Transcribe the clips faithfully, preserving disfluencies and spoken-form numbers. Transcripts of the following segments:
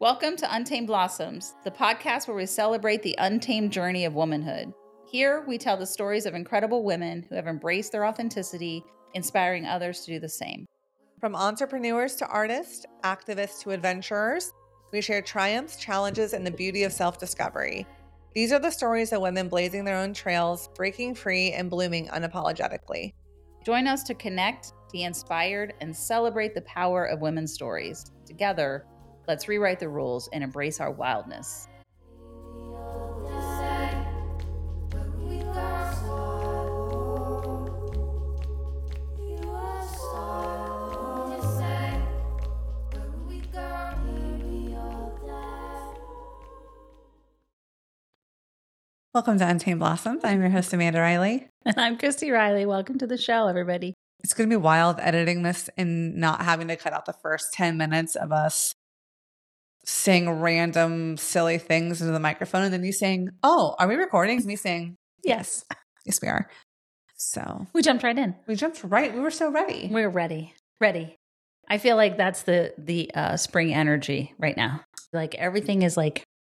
Welcome to Untamed Blossoms, the podcast where we celebrate the untamed journey of womanhood. Here, we tell the stories of incredible women who have embraced their authenticity, inspiring others to do the same. From entrepreneurs to artists, activists to adventurers, we share triumphs, challenges, and the beauty of self-discovery. These are the stories of women blazing their own trails, breaking free, and blooming unapologetically. Join us to connect, be inspired, and celebrate the power of women's stories. Together, let's rewrite the rules and embrace our wildness. Welcome to Untamed Blossoms. I'm your host, Amanda Riley. And I'm Christy Riley. Welcome to the show, everybody. It's going to be wild editing this and not having to cut out the first ten minutes of us saying random silly things into the microphone and then you saying, oh, are we recording? And me saying, yes. Yes, we are. So we jumped right in. We jumped right. We were so ready. We were ready. Ready. I feel like that's the, the uh, spring energy right now. Like everything is like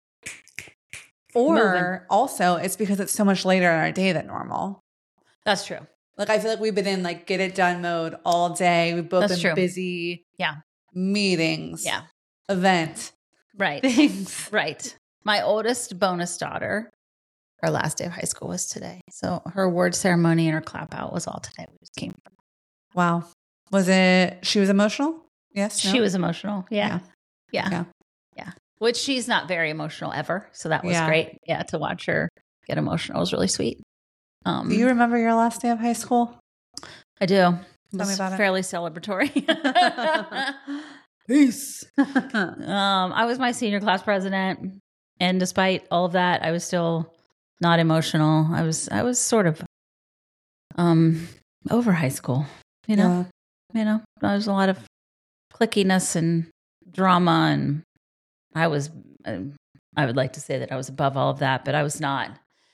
Or moving. Also, it's because it's so much later in our day than normal. That's true. Like, I feel like we've been in like get it done mode all day. We've both That's been true. busy. Yeah. Meetings. Yeah. Event. Right. Things. Right. My oldest bonus daughter, her last day of high school was today. So her award ceremony and her clap out was all today. We just came from. Wow. Was it, she was emotional? Yes. No? She was emotional. Yeah. Yeah. Yeah. Yeah. yeah. Which she's not very emotional ever. So that was Yeah. great. Yeah. To watch her get emotional was really sweet. Um, Do you remember your last day of high school? I do. It Tell was me about it. fairly celebratory. Peace. um, I was my senior class president. And despite all of that, I was still not emotional. I was, I was sort of um, over high school, you know, Yeah. you know, there was a lot of clickiness and drama. And I was, uh, I would like to say that I was above all of that, but I was not.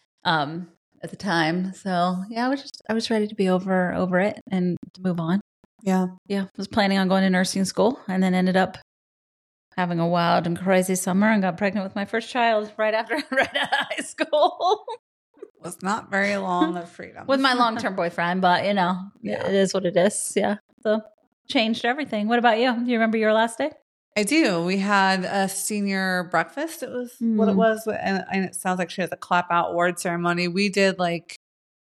Um, at the time. So yeah, I was just, I was ready to be over, over it and to move on. Yeah. Yeah. I was planning on going to nursing school and then ended up having a wild and crazy summer and got pregnant with my first child right after, right out of high school. Was not very long of freedom. With my long-term boyfriend, but you know, Yeah. it is what it is. Yeah. So changed everything. What about you? Do you remember your last day? I do. We had a senior breakfast. It was mm. what it was. And, and it sounds like she has a clap out award ceremony. We did like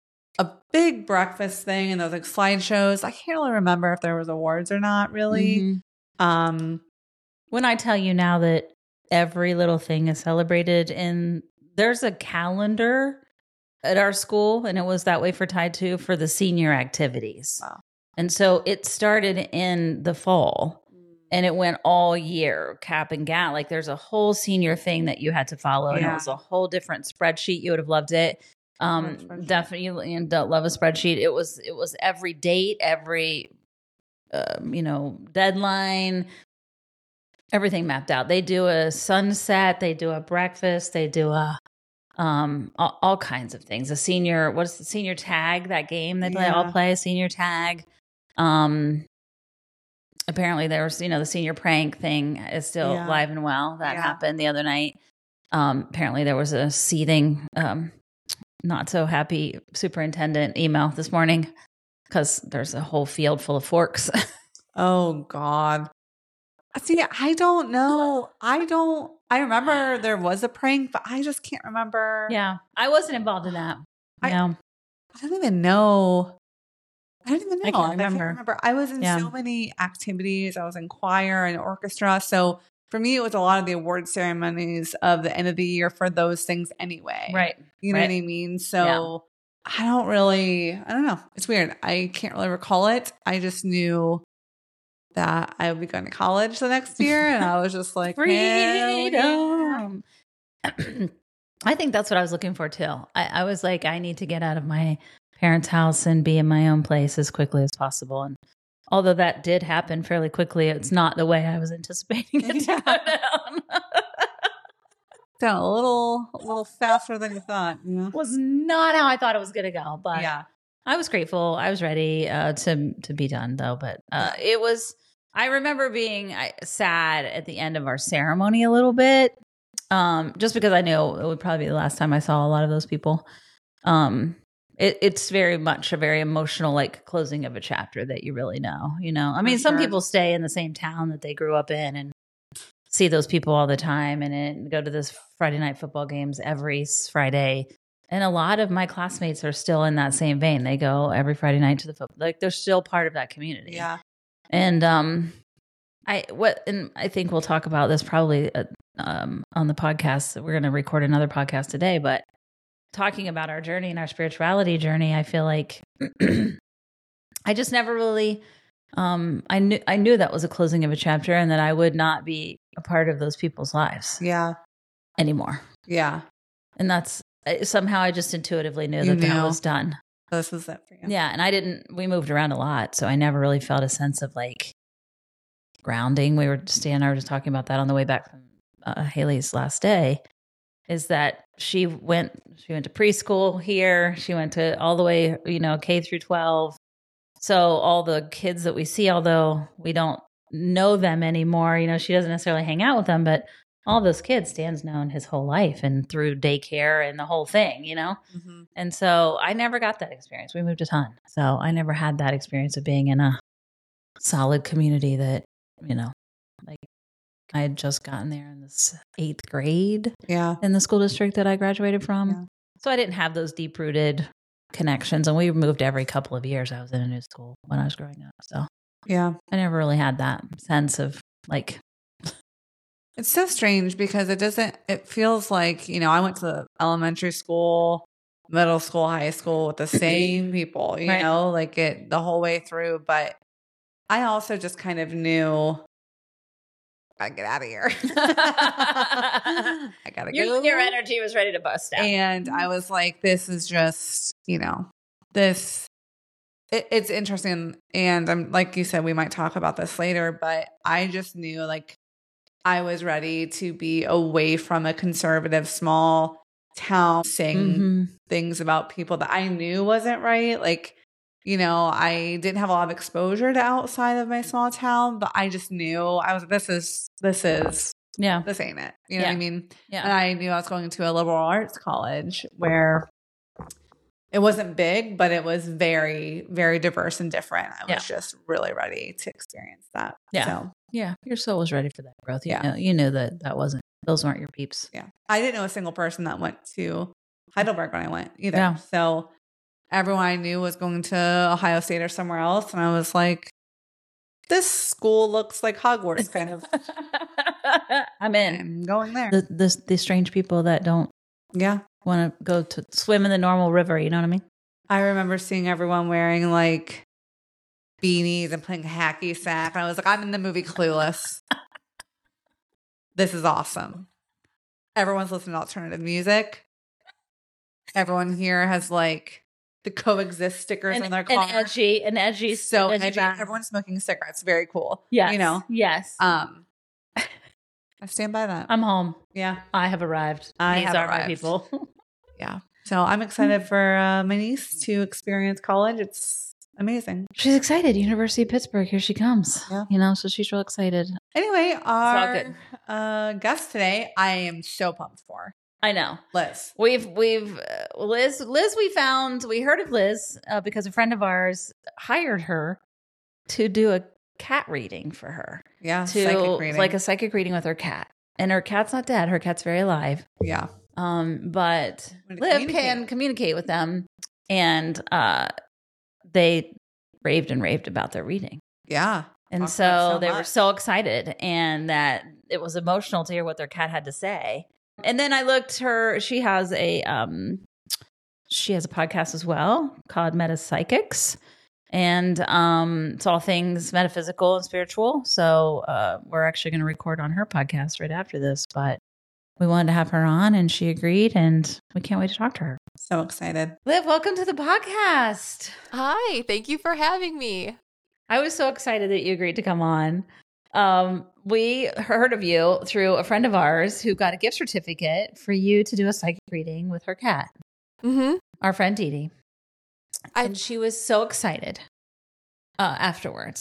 a big breakfast thing and those like slideshows. I can't really remember if there was awards or not really. Mm-hmm. Um, when I tell you now that every little thing is celebrated and there's a calendar at our school and it was that way for Tide too for the senior activities. Wow. And so it started in the fall. And it went all year, cap and gown. Like there's a whole senior thing that you had to follow. And yeah. it was a whole different spreadsheet. You would have loved it. Um, definitely and don't love a spreadsheet. It was, it was every date, every, um, you know, deadline, everything mapped out. They do a sunset, they do a breakfast, they do a, um, all, all kinds of things. A senior, what is the senior tag, that game they play, yeah. all play a senior tag. Um, Apparently there was, you know, the senior prank thing is still yeah. alive and well. That yeah. happened the other night. Um, apparently there was a seething, um, not so happy superintendent email this morning because there's a whole field full of forks. Oh, God. See, I don't know. I don't, I remember there was a prank, but I just can't remember. Yeah. I wasn't involved in that. I, no. I don't even know. I don't even know. I can't remember. I, can't remember. I was in yeah. so many activities. I was in choir and orchestra. So for me, it was a lot of the award ceremonies of the end of the year for those things anyway. Right. You know right. what I mean? So yeah. I don't really, I don't know. It's weird. I can't really recall it. I just knew that I would be going to college the next year. And I was just like, freedom. I think that's what I was looking for too. I, I was like, I need to get out of my parents' house and be in my own place as quickly as possible. And although that did happen fairly quickly, it's not the way I was anticipating it to go down. Down a little, a little faster than you thought. Yeah. Was not how I thought it was going to go, but yeah. I was grateful. I was ready uh, to to be done though. But uh, it was I remember being sad at the end of our ceremony a little bit, um, just because I knew it would probably be the last time I saw a lot of those people. Um, it, it's very much a very emotional, like closing of a chapter that you really know, you know, I mean, For some sure. people stay in the same town that they grew up in and see those people all the time and it, go to this Friday night football games every Friday. And a lot of my classmates are still in that same vein. They go every Friday night to the football. Like they're still part of that community. Yeah. And, um, I, what, and I think we'll talk about this probably, uh, um, on the podcast. We're going to record another podcast today, but talking about our journey and our spirituality journey, I feel like I just never really, um, I knew, I knew that was a closing of a chapter and that I would not be a part of those people's lives Yeah. anymore. Yeah. And that's somehow I just intuitively knew You that that knew. was done. This was it for you. Yeah. And I didn't, we moved around a lot. So I never really felt a sense of like grounding. We were, Stan and I were just talking about that on the way back from uh, Haley's last day, is that she went, she went to preschool here. She went to all the way, you know, K through twelve. So all the kids that we see, although we don't know them anymore, you know, she doesn't necessarily hang out with them, but all those kids Stan's known his whole life and through daycare and the whole thing, you know? Mm-hmm. And so I never got that experience. We moved a ton. So I never had that experience of being in a solid community that, you know, like I had just gotten there in this eighth grade Yeah. in the school district that I graduated from. Yeah. So I didn't have those deep rooted connections. And we moved every couple of years. I was in a new school when I was growing up. So Yeah. I never really had that sense of like, It's so strange because it doesn't, it feels like, you know, I went to elementary school, middle school, high school with the same people, you Right. know, like it the whole way through. But I also just kind of knew, I gotta get out of here. I gotta your, go. your energy was ready to bust out. And I was like, this is just, you know, this, it, it's interesting. And I'm like you said, we might talk about this later, but I just knew like I was ready to be away from a conservative small town, saying Mm-hmm. things about people that I knew wasn't right. Like, you know, I didn't have a lot of exposure to outside of my small town, but I just knew I was, this is, this is, Yeah. this ain't it. You know Yeah. what I mean? Yeah. And I knew I was going to a liberal arts college where it wasn't big, but it was very, very diverse and different. I was Yeah. just really ready to experience that. Yeah. So, Yeah. Your soul was ready for that growth. You Yeah. know, you knew that that wasn't, those weren't your peeps. yeah. I didn't know a single person that went to Heidelberg when I went either. Yeah. So everyone I knew was going to Ohio State or somewhere else. And I was like, this school looks like Hogwarts kind of. I'm in. I'm going there. The, the, the strange people that don't Yeah. want to go to swim in the normal river. You know what I mean? I remember seeing everyone wearing like beanies and playing hacky sack. And I was like, I'm in the movie Clueless. This is awesome. Everyone's listening to alternative music. Everyone here has like the coexist stickers An, on their an car. edgy, an edgy, So edgy. edgy. back. Everyone's smoking cigarettes. Very cool. Yes. You know? Yes. Um, I stand by that. I'm home. Yeah. I have arrived. I These have are my arrived. people. Yeah. So I'm excited for uh, my niece to experience college. It's amazing. She's excited. University of Pittsburgh. Here she comes. Yeah. You know, so she's real excited. Anyway, our good. uh, guest today, I am so pumped for. I know. Liz. We've we've uh, Liz Liz we found we heard of Liz uh, because a friend of ours hired her to do a cat reading for her. Yeah. To psychic reading. like a psychic reading with her cat. And her cat's not dead. Her cat's very alive. yeah. Um, but Way to Liv communicate. can communicate with them, and uh, they raved and raved about their reading. Yeah. And Talked so, about so they were much. so excited, and that it was emotional to hear what their cat had to say. And then I looked her, she has a, um, she has a podcast as well called Meta Psychics. And um, it's all things metaphysical and spiritual. So uh, we're actually going to record on her podcast right after this, but we wanted to have her on and she agreed, and we can't wait to talk to her. So excited. Liv, welcome to the podcast. Hi, thank you for having me. I was so excited that you agreed to come on. Um, we heard of you through a friend of ours who got a gift certificate for you to do a psychic reading with her cat, Mm-hmm. our friend Dee Dee. I- And she was so excited uh, afterwards.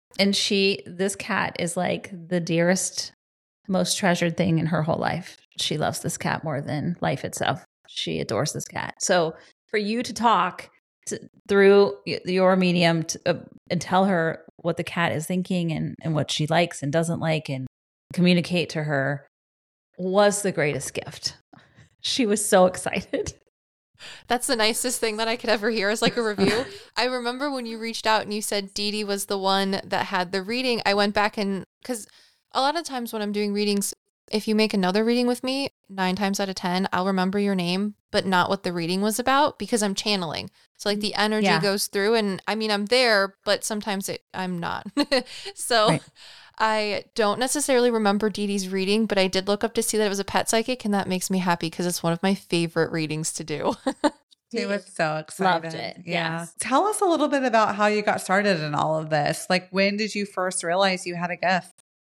And she, this cat is like the dearest, most treasured thing in her whole life. She loves this cat more than life itself. She adores this cat. So for you to talk to, through your medium to, uh, and tell her what the cat is thinking and, and what she likes and doesn't like and communicate to her was the greatest gift. She was so excited. That's the nicest thing that I could ever hear is like a review. I remember when you reached out and you said Dee Dee was the one that had the reading. I went back and because a lot of times when I'm doing readings, if you make another reading with me, nine times out of ten, I'll remember your name, but not what the reading was about because I'm channeling. So like the energy yeah. goes through and I mean, I'm there, but sometimes it, I'm not. so right. I don't necessarily remember Dee Dee's reading, but I did look up to see that it was a pet psychic, and that makes me happy because it's one of my favorite readings to do. He was so excited. Loved it. Yeah. Yes. Tell us a little bit about how you got started in all of this. Like, when did you first realize you had a gift?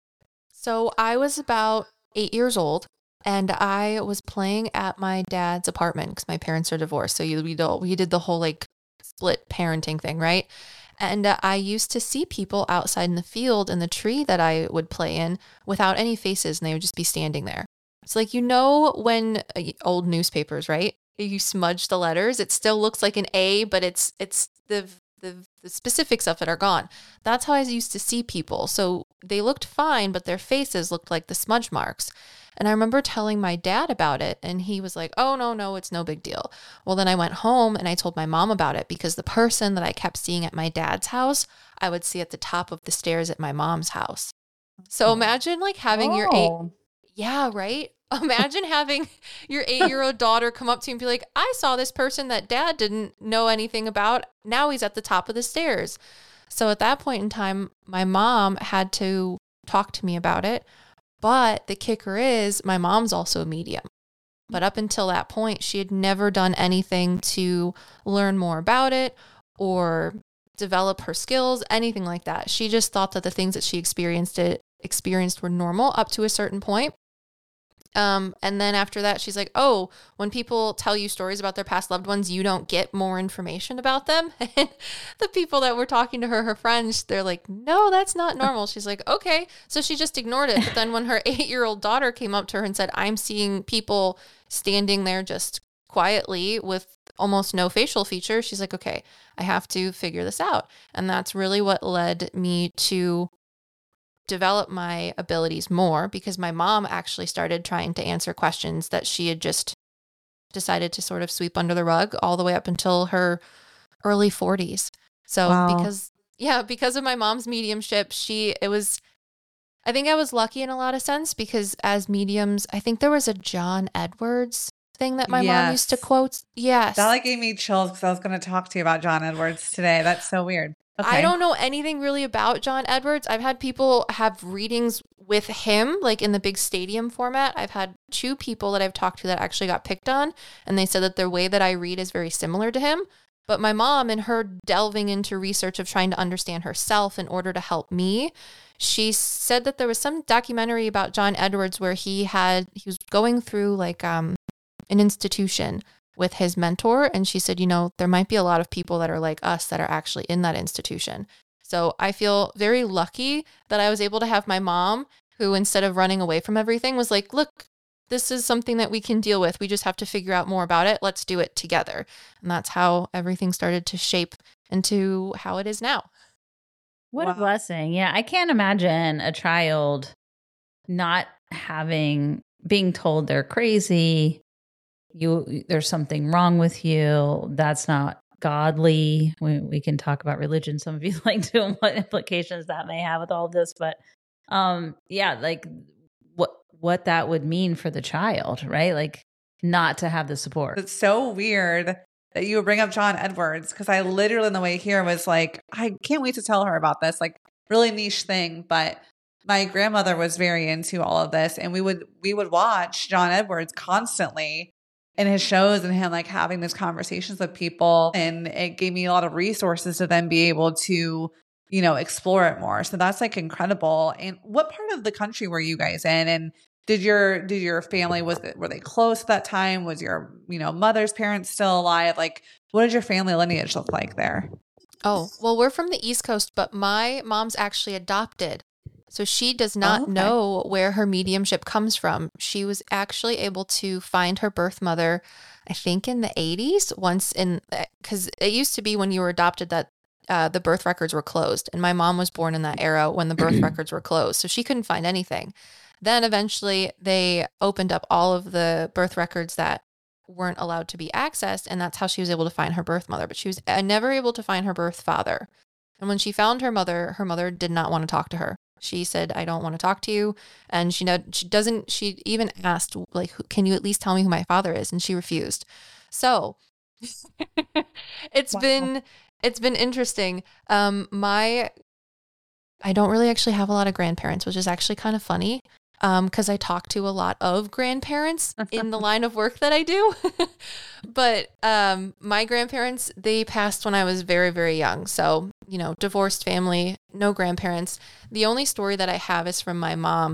So I was about eight years old, and I was playing at my dad's apartment because my parents are divorced. So you, we, do, we did the whole like split parenting thing, right? And uh, I used to see people outside in the field in the tree that I would play in without any faces, and they would just be standing there. It's like, you know, when uh, old newspapers, right? You smudge the letters, it still looks like an A, but it's it's the, the the specifics of it are gone. That's how I used to see people. So they looked fine, but their faces looked like the smudge marks. And I remember telling my dad about it, and he was like, oh, no, no, it's no big deal. Well, then I went home and I told my mom about it because the person that I kept seeing at my dad's house, I would see at the top of the stairs at my mom's house. So imagine like having oh. your eight. Yeah, right. Imagine having your eight-year-old daughter come up to you and be like, I saw this person that dad didn't know anything about. Now he's at the top of the stairs. So at that point in time, my mom had to talk to me about it. But the kicker is my mom's also a medium. But up until that point, she had never done anything to learn more about it or develop her skills, anything like that. She just thought that the things that she experienced it experienced were normal up to a certain point. Um, and then after that, she's like, oh, when people tell you stories about their past loved ones, you don't get more information about them. And the people that were talking to her, her friends, they're like, no, that's not normal. She's like, okay. So she just ignored it. But then when her eight-year-old daughter came up to her and said, I'm seeing people standing there just quietly with almost no facial features, she's like, okay, I have to figure this out. And that's really what led me to develop my abilities more because my mom actually started trying to answer questions that she had just decided to sort of sweep under the rug all the way up until her early forties. So wow. because, yeah, because of my mom's mediumship, she, it was, I think I was lucky in a lot of sense because as mediums, I think there was a John Edwards thing that my yes. mom used to quote. Yes. That like gave me chills because I was going to talk to you about John Edwards today. That's so weird. Okay. I don't know anything really about John Edwards. I've had people have readings with him, like in the big stadium format. I've had two people that I've talked to that actually got picked on, and they said that the way that I read is very similar to him. But my mom, and her delving into research of trying to understand herself in order to help me, she said that there was some documentary about John Edwards where he had, he was going through like um an institution with his mentor. And she said, you know, there might be a lot of people that are like us that are actually in that institution. So I feel very lucky that I was able to have my mom who, instead of running away from everything, was like, look, this is something that we can deal with. We just have to figure out more about it. Let's do it together. And that's how everything started to shape into how it is now. What wow. a blessing. Yeah. I can't imagine a child not having, being told they're crazy. You, there's something wrong with you. That's not godly. We, we can talk about religion. Some of you like to, and what implications that may have with all of this, but um, yeah, like what what that would mean for the child, right? Like not to have the support. It's so weird that you would bring up John Edwards because I literally on the way here was like, I can't wait to tell her about this. Like really niche thing, but my grandmother was very into all of this, and we would we would watch John Edwards constantly in his shows and him like having these conversations with people. And it gave me a lot of resources to then be able to, you know, explore it more. So that's like incredible. And what part of the country were you guys in? And did your, did your family, was it, were they close at that time? Was your, you know, mother's parents still alive? Like, what did your family lineage look like there? Oh, well, we're from the East Coast, but my mom's actually adopted. So she does not oh, okay. know where her mediumship comes from. She was actually able to find her birth mother, I think in the eighties, once in, because it used to be when you were adopted that uh, the birth records were closed. And my mom was born in that era when the birth records were closed. So she couldn't find anything. Then eventually they opened up all of the birth records that weren't allowed to be accessed. And that's how she was able to find her birth mother. But she was never able to find her birth father. And when she found her mother, her mother did not want to talk to her. She said, I don't want to talk to you. And she, she doesn't, she even asked, like, can you at least tell me who my father is? And she refused. So it's wow. been, it's been interesting. Um, my, I don't really actually have a lot of grandparents, which is actually kind of funny. Um, cause I talk to a lot of grandparents in the line of work that I do. But, um, my grandparents, they passed when I was very, very young. So, you know, divorced family, no grandparents. The only story that I have is from my mom.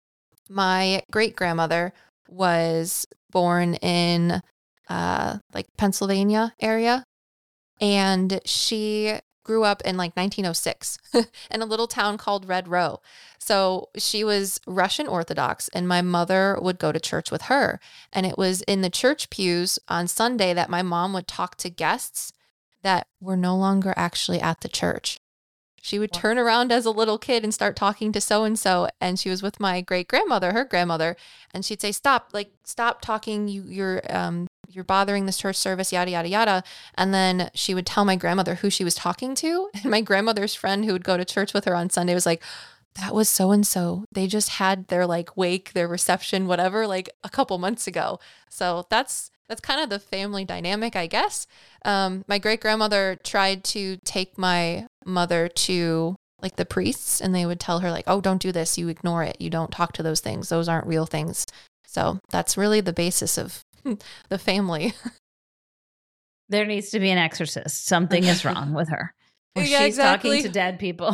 My great grandmother was born in, uh, like Pennsylvania area. And she grew up in like nineteen oh six in a little town called Red Row. So she was Russian Orthodox, and my mother would go to church with her. And it was in the church pews on Sunday that my mom would talk to guests that were no longer actually at the church. She would turn around as a little kid and start talking to so-and-so. And she was with my great grandmother, her grandmother. And she'd say, stop, like, stop talking. You, you're, um, you're bothering this church service, yada, yada, yada. And then she would tell my grandmother who she was talking to. And my grandmother's friend who would go to church with her on Sunday was like, that was so-and-so. They just had their like wake, their reception, whatever, like a couple months ago. So that's, that's kind of the family dynamic, I guess. Um, my great grandmother tried to take my mother to like the priests, and they would tell her like, oh, don't do this. You ignore it. You don't talk to those things. Those aren't real things. So that's really the basis of the family. There needs to be an exorcist. Something is wrong with her. Or yeah, she's exactly. talking to dead people.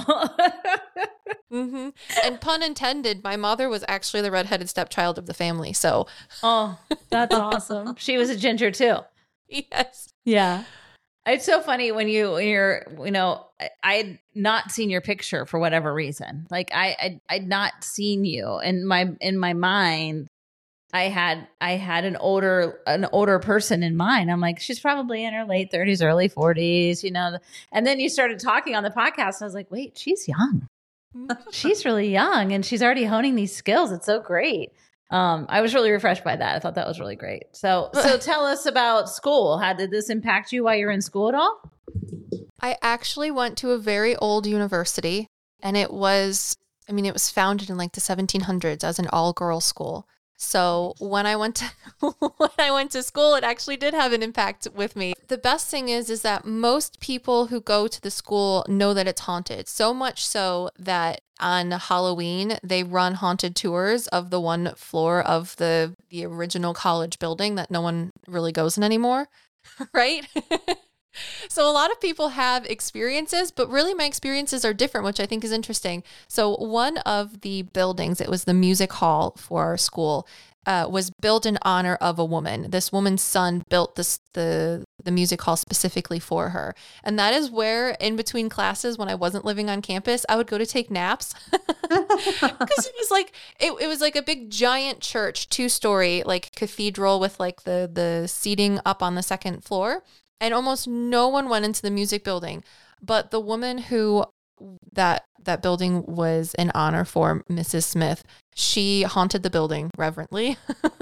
Mm-hmm. And pun intended, my mother was actually the redheaded stepchild of the family. So, oh, that's awesome. She was a ginger too. Yes. Yeah. It's so funny when you, when you're, you know, I had not seen your picture for whatever reason. Like I, I, I'd not seen you in my, in my mind. I had, I had an older, an older person in mind. I'm like, she's probably in her late thirties, early forties, you know? And then you started talking on the podcast. And I was like, wait, she's young. She's really young and she's already honing these skills. It's so great. Um, I was really refreshed by that. I thought that was really great. So, so tell us about school. How did this impact you while you were in school at all? I actually went to a very old university, and it was, I mean, it was founded in like the seventeen hundreds as an all-girls school. So when I went to when I went to school, it actually did have an impact with me. The best thing is, is that most people who go to the school know that it's haunted. So much so that on Halloween, they run haunted tours of the one floor of the the original college building that no one really goes in anymore, right? So a lot of people have experiences, but really my experiences are different, which I think is interesting. So one of the buildings, it was the music hall for our school, uh, was built in honor of a woman. This woman's son built this the the music hall specifically for her. And that is where in between classes, when I wasn't living on campus, I would go to take naps. Because it was like it, it was like a big giant church, two-story like cathedral with like the the seating up on the second floor. And almost no one went into the music building, but the woman who that that building was in honor for, Missus Smith, she haunted the building reverently.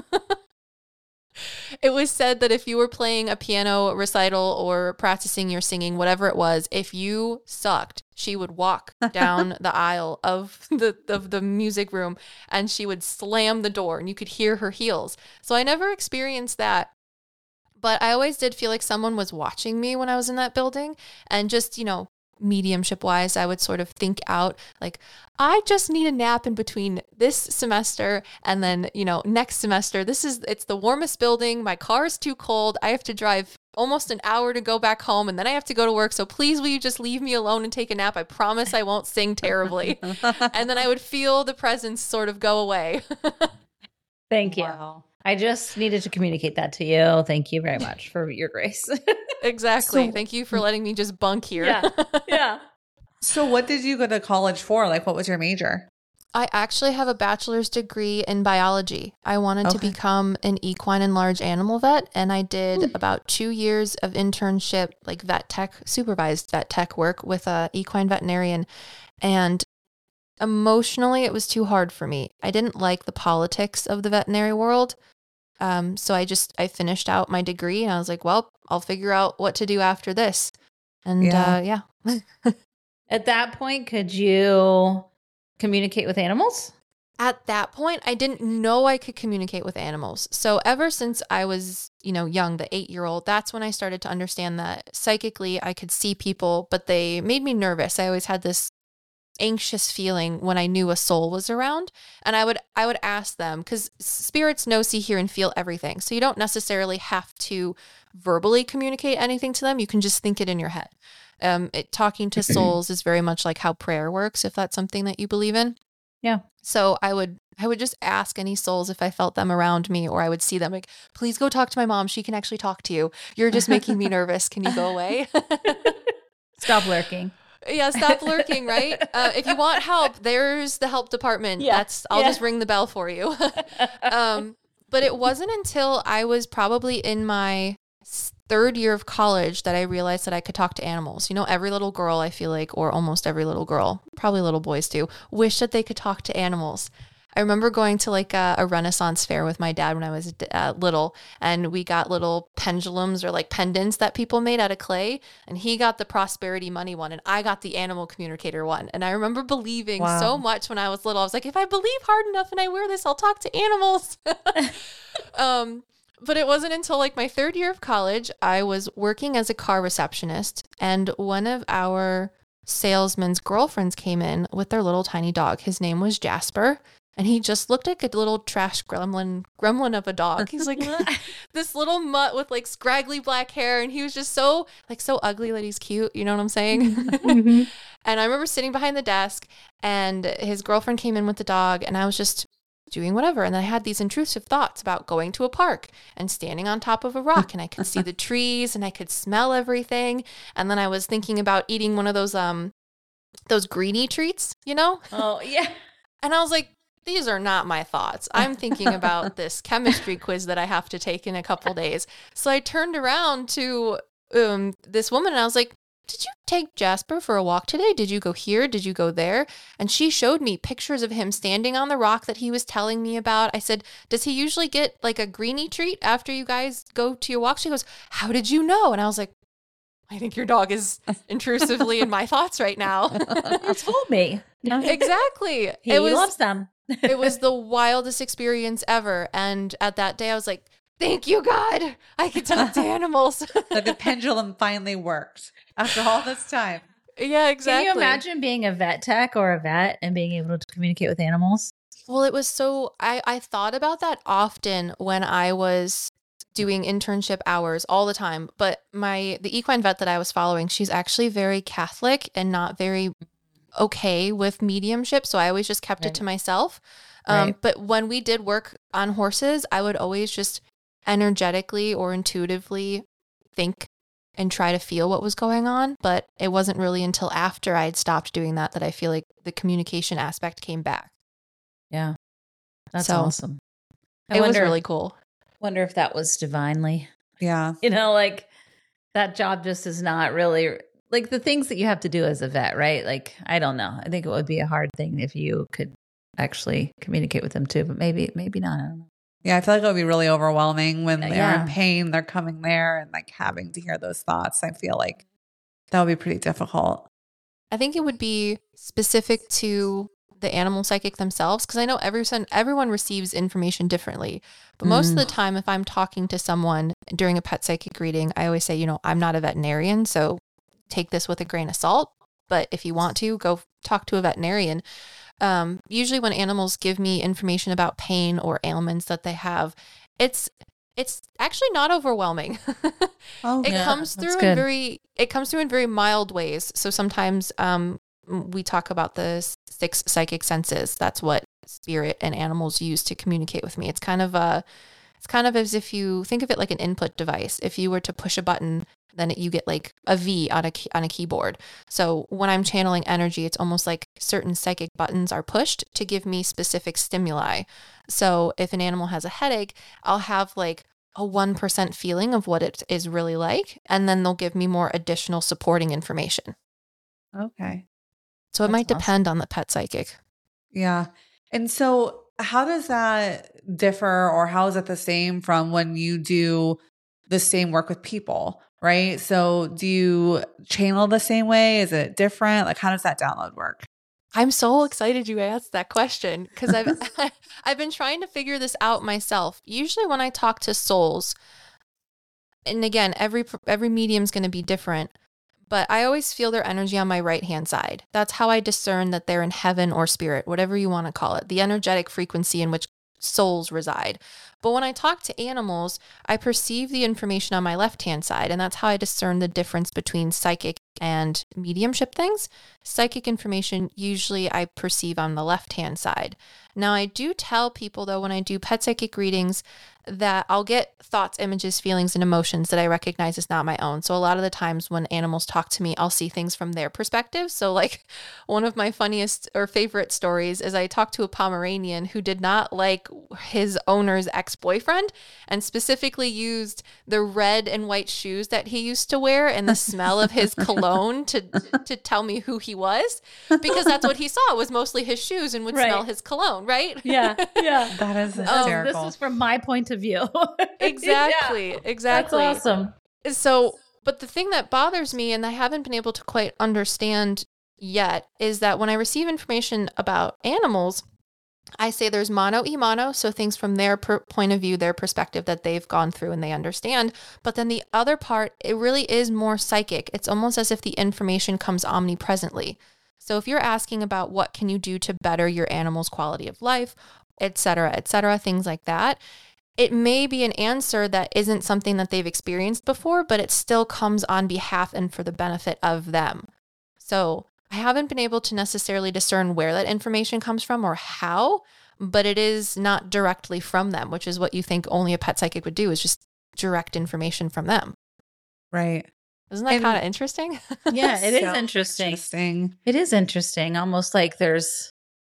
It was said that if you were playing a piano recital or practicing your singing, whatever it was, if you sucked, she would walk down the aisle of the of the music room and she would slam the door and you could hear her heels. So I never experienced that. But I always did feel like someone was watching me when I was in that building. And just, you know, mediumship wise, I would sort of think out like, I just need a nap in between this semester and then, you know, next semester. This is, it's the warmest building. My car is too cold. I have to drive almost an hour to go back home and then I have to go to work. So please, will you just leave me alone and take a nap? I promise I won't sing terribly. And then I would feel the presence sort of go away. Thank you. Wow. I just needed to communicate that to you. Thank you very much for your grace. Exactly. So, thank you for letting me just bunk here. Yeah. Yeah. So what did you go to college for? Like, what was your major? I actually have a bachelor's degree in biology. I wanted okay. to become an equine and large animal vet, and I did mm. about two years of internship, like vet tech, supervised vet tech work with a equine veterinarian. And emotionally, it was too hard for me. I didn't like the politics of the veterinary world. Um, so I just, I finished out my degree and I was like, well, I'll figure out what to do after this. And yeah. Uh, yeah. At that point, could you communicate with animals? At that point, I didn't know I could communicate with animals. So ever since I was, you know, young, the eight-year-old, that's when I started to understand that psychically I could see people, but they made me nervous. I always had this anxious feeling when I knew a soul was around, and I would I would ask them, because spirits know, see, hear, and feel everything. So you don't necessarily have to verbally communicate anything to them. You can just think it in your head. Um, it, talking to souls is very much like how prayer works, if that's something that you believe in. Yeah. So I would I would just ask any souls if I felt them around me, or I would see them like, please go talk to my mom. She can actually talk to you. You're just making me nervous. Can you go away? Stop lurking. Yeah, stop lurking, right? Uh, if you want help, there's the help department. Yeah. That's I'll yeah. just ring the bell for you. um, but it wasn't until I was probably in my third year of college that I realized that I could talk to animals. You know, every little girl, I feel like, or almost every little girl, probably little boys too, wish that they could talk to animals. I remember going to like a, a Renaissance fair with my dad when I was uh, little, and we got little pendulums or like pendants that people made out of clay, and he got the prosperity money one and I got the animal communicator one. And I remember believing wow. so much when I was little. I was like, if I believe hard enough and I wear this, I'll talk to animals. um, but it wasn't until like my third year of college, I was working as a car receptionist, and one of our salesman's girlfriends came in with their little tiny dog. His name was Jasper. And he just looked like a little trash gremlin, gremlin of a dog. He's like this little mutt with like scraggly black hair. And he was just so like so ugly that he's cute. You know what I'm saying? Mm-hmm. And I remember sitting behind the desk, and his girlfriend came in with the dog, and I was just doing whatever. And I had these intrusive thoughts about going to a park and standing on top of a rock, and I could see the trees and I could smell everything. And then I was thinking about eating one of those, um, those greenie treats, you know? Oh, yeah. And I was like, these are not my thoughts. I'm thinking about this chemistry quiz that I have to take in a couple days. So I turned around to um, this woman and I was like, did you take Jasper for a walk today? Did you go here? Did you go there? And she showed me pictures of him standing on the rock that he was telling me about. I said, does he usually get like a greenie treat after you guys go to your walk? She goes, how did you know? And I was like, I think your dog is intrusively in my thoughts right now. You told me. Exactly. He it was, loves them. It was the wildest experience ever. And at that day, I was like, thank you, God. I can talk to animals. So the pendulum finally worked after all this time. Yeah, exactly. Can you imagine being a vet tech or a vet and being able to communicate with animals? Well, it was so, I, I thought about that often when I was doing internship hours all the time. But my the equine vet that I was following, she's actually very Catholic and not very okay with mediumship. So I always just kept right. it to myself. Um, right. But when we did work on horses, I would always just energetically or intuitively think and try to feel what was going on. But it wasn't really until after I had stopped doing that that I feel like the communication aspect came back. Yeah. That's so awesome. I it wonder, was really cool. Wonder if that was divinely. Yeah. You know, like that job just is not really like the things that you have to do as a vet, right? Like, I don't know. I think it would be a hard thing if you could actually communicate with them too, but maybe, maybe not. I don't know. Yeah, I feel like it would be really overwhelming when they're yeah. in pain, they're coming there and like having to hear those thoughts. I feel like that would be pretty difficult. I think it would be specific to the animal psychic themselves, because I know everyone, everyone receives information differently. But most mm. of the time, if I'm talking to someone during a pet psychic reading, I always say, you know, I'm not a veterinarian, so take this with a grain of salt. But if you want to, go talk to a veterinarian. Um, usually when animals give me information about pain or ailments that they have, it's it's actually not overwhelming. Oh, it yeah, comes through good. in very it comes through in very mild ways. So sometimes um, we talk about the six psychic senses. That's what spirit and animals use to communicate with me. It's kind of a It's kind of as if you think of it like an input device. If you were to push a button, then you get like a V on a key, on a keyboard. So when I'm channeling energy, it's almost like certain psychic buttons are pushed to give me specific stimuli. So if an animal has a headache, I'll have like a one percent feeling of what it is really like, and then they'll give me more additional supporting information. Okay. So it That's might awesome. depend on the pet psychic. Yeah. And so how does that differ, or how is it the same from when you do the same work with people, right? So do you channel the same way? Is it different? Like, how does that download work? I'm so excited you asked that question because I've I've been trying to figure this out myself. Usually when I talk to souls, and again, every every medium is going to be different, but I always feel their energy on my right-hand side. That's how I discern that they're in heaven or spirit, whatever you want to call it, the energetic frequency in which souls reside. But when I talk to animals, I perceive the information on my left-hand side, and that's how I discern the difference between psychic and mediumship things. Psychic information, usually I perceive on the left-hand side. Now, I do tell people, though, when I do pet psychic readings, that I'll get thoughts, images, feelings, and emotions that I recognize as not my own. So a lot of the times when animals talk to me, I'll see things from their perspective. So like one of my funniest or favorite stories is I talked to a Pomeranian who did not like his owner's ex-boyfriend and specifically used the red and white shoes that he used to wear and the smell of his cologne to to tell me who he was, because that's what he saw was mostly his shoes and would Right. smell his cologne, right? Yeah, yeah. That is Um, hysterical. this is from my point of view. Exactly, Yeah, exactly. That's awesome. So, but the thing that bothers me, and I haven't been able to quite understand yet, is that when I receive information about animals, I say there's mono e mono, so things from their per- point of view, their perspective that they've gone through and they understand. But then the other part, it really is more psychic. It's almost as if the information comes omnipresently. So if you're asking about what can you do to better your animal's quality of life, et cetera, et cetera, things like that, it may be an answer that isn't something that they've experienced before, but it still comes on behalf and for the benefit of them. So I haven't been able to necessarily discern where that information comes from or how, but it is not directly from them, which is what you think only a pet psychic would do, is just direct information from them. Right. Isn't that And- kind of interesting? Yeah, it is So interesting. Interesting. It is interesting. Almost like there's,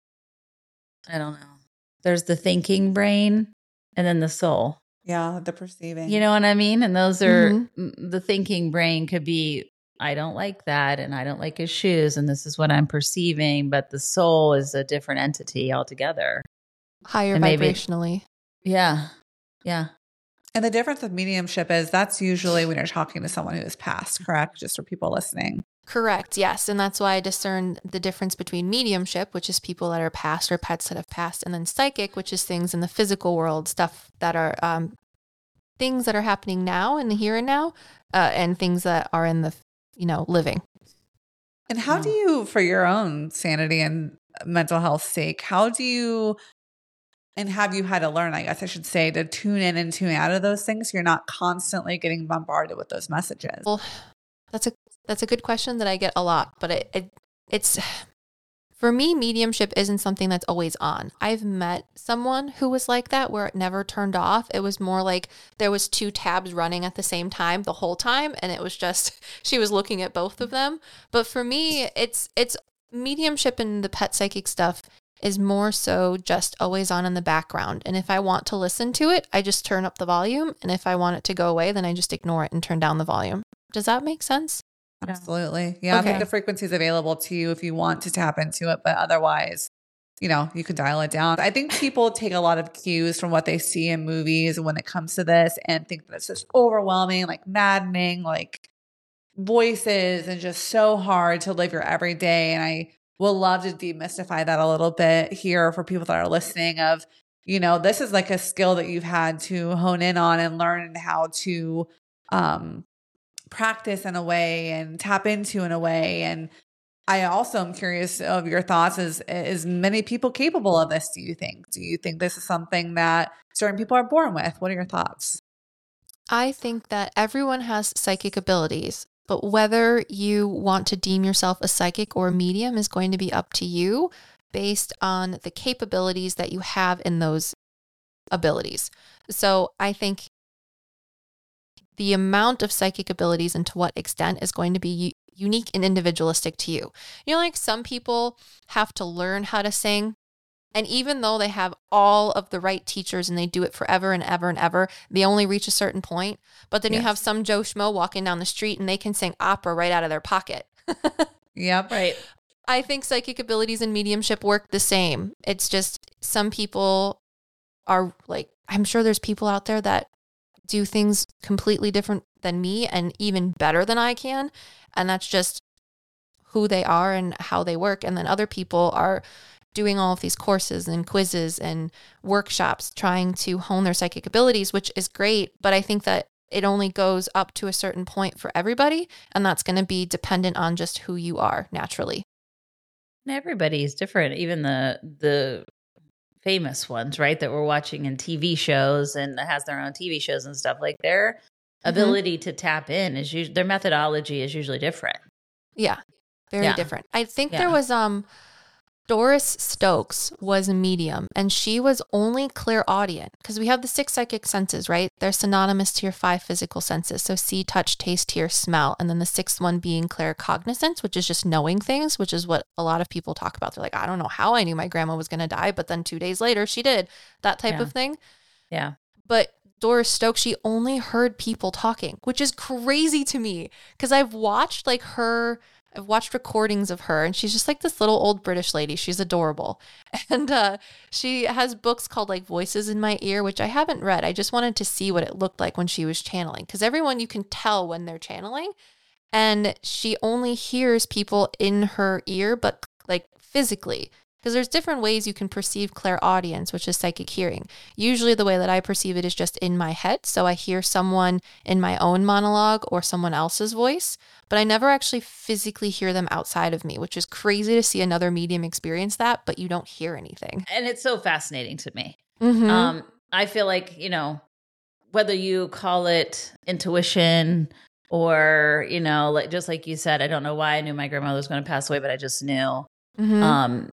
I don't know, there's the thinking brain and then the soul. Yeah, the perceiving. You know what I mean? And those are Mhm. m- the thinking brain could be, I don't like that, and I don't like his shoes, and this is what I'm perceiving. But the soul is a different entity altogether. Higher And maybe- vibrationally. Yeah. Yeah. And the difference with mediumship is that's usually when you're talking to someone who has passed, correct? Just for people listening. Correct. Yes. And that's why I discern the difference between mediumship, which is people that are past or pets that have passed, and then psychic, which is things in the physical world, stuff that are um, things that are happening now in the here and now, uh, and things that are in the, you know, living. And how do you, for your own sanity and mental health sake, how do you, and have you had to learn, I guess I should say, to tune in and tune out of those things so you're not constantly getting bombarded with those messages? Well, that's a that's a good question that I get a lot, but it, it it's for me, mediumship isn't something that's always on. I've met someone who was like that, where it never turned off. It was more like there was two tabs running at the same time the whole time, and it was just she was looking at both of them. But for me, it's it's mediumship and the pet psychic stuff is more so just always on in the background. And if I want to listen to it, I just turn up the volume. And if I want it to go away, then I just ignore it and turn down the volume. Does that make sense? Absolutely. Yeah. I think Okay. the frequency is available to you if you want to tap into it, but otherwise, you know, you can dial it down. I think people take a lot of cues from what they see in movies when it comes to this and think that it's just overwhelming, like maddening, like voices and just so hard to live your everyday. And I will love to demystify that a little bit here for people that are listening of, you know, this is like a skill that you've had to hone in on and learn how to, um, practice in a way and tap into in a way. And I also am curious of your thoughts. Is is many people capable of this, do you think? Do you think this is something that certain people are born with? What are your thoughts? I think that everyone has psychic abilities, but whether you want to deem yourself a psychic or a medium is going to be up to you based on the capabilities that you have in those abilities. So I think the amount of psychic abilities and to what extent is going to be u- unique and individualistic to you. You know, like some people have to learn how to sing. And even though they have all of the right teachers and they do it forever and ever and ever, they only reach a certain point. But then yes. you have some Joe Schmo walking down the street and they can sing opera right out of their pocket. Yep. Right. I think psychic abilities and mediumship work the same. It's just some people are like, I'm sure there's people out there that do things completely different than me and even better than I can. And that's just who they are and how they work. And then other people are doing all of these courses and quizzes and workshops trying to hone their psychic abilities, which is great. But I think that it only goes up to a certain point for everybody. And that's going to be dependent on just who you are naturally. Everybody's different. Even the the famous ones, right, that we're watching in T V shows and has their own T V shows and stuff, like their mm-hmm. ability to tap in is usually, their methodology is usually different. Yeah, very yeah. different. I think yeah. there was um Doris Stokes was a medium and she was only clairaudient because we have the six psychic senses, right? They're synonymous to your five physical senses. So see, touch, taste, hear, smell. And then the sixth one being claircognizance, which is just knowing things, which is what a lot of people talk about. They're like, I don't know how I knew my grandma was going to die, but then two days later she did, that type yeah. of thing. Yeah. But Doris Stokes, she only heard people talking, which is crazy to me because I've watched like her I've watched recordings of her and she's just like this little old British lady. She's adorable. And uh, she has books called like Voices in My Ear, which I haven't read. I just wanted to see what it looked like when she was channeling. Because everyone, you can tell when they're channeling. And she only hears people in her ear, but like physically. Because there's different ways you can perceive clairaudience, which is psychic hearing. Usually the way that I perceive it is just in my head. So I hear someone in my own monologue or someone else's voice, but I never actually physically hear them outside of me, which is crazy to see another medium experience that, but you don't hear anything. And it's so fascinating to me. Mm-hmm. Um, I feel like, you know, whether you call it intuition or, you know, like just like you said, I don't know why I knew my grandmother was going to pass away, but I just knew. Mm-hmm. Um,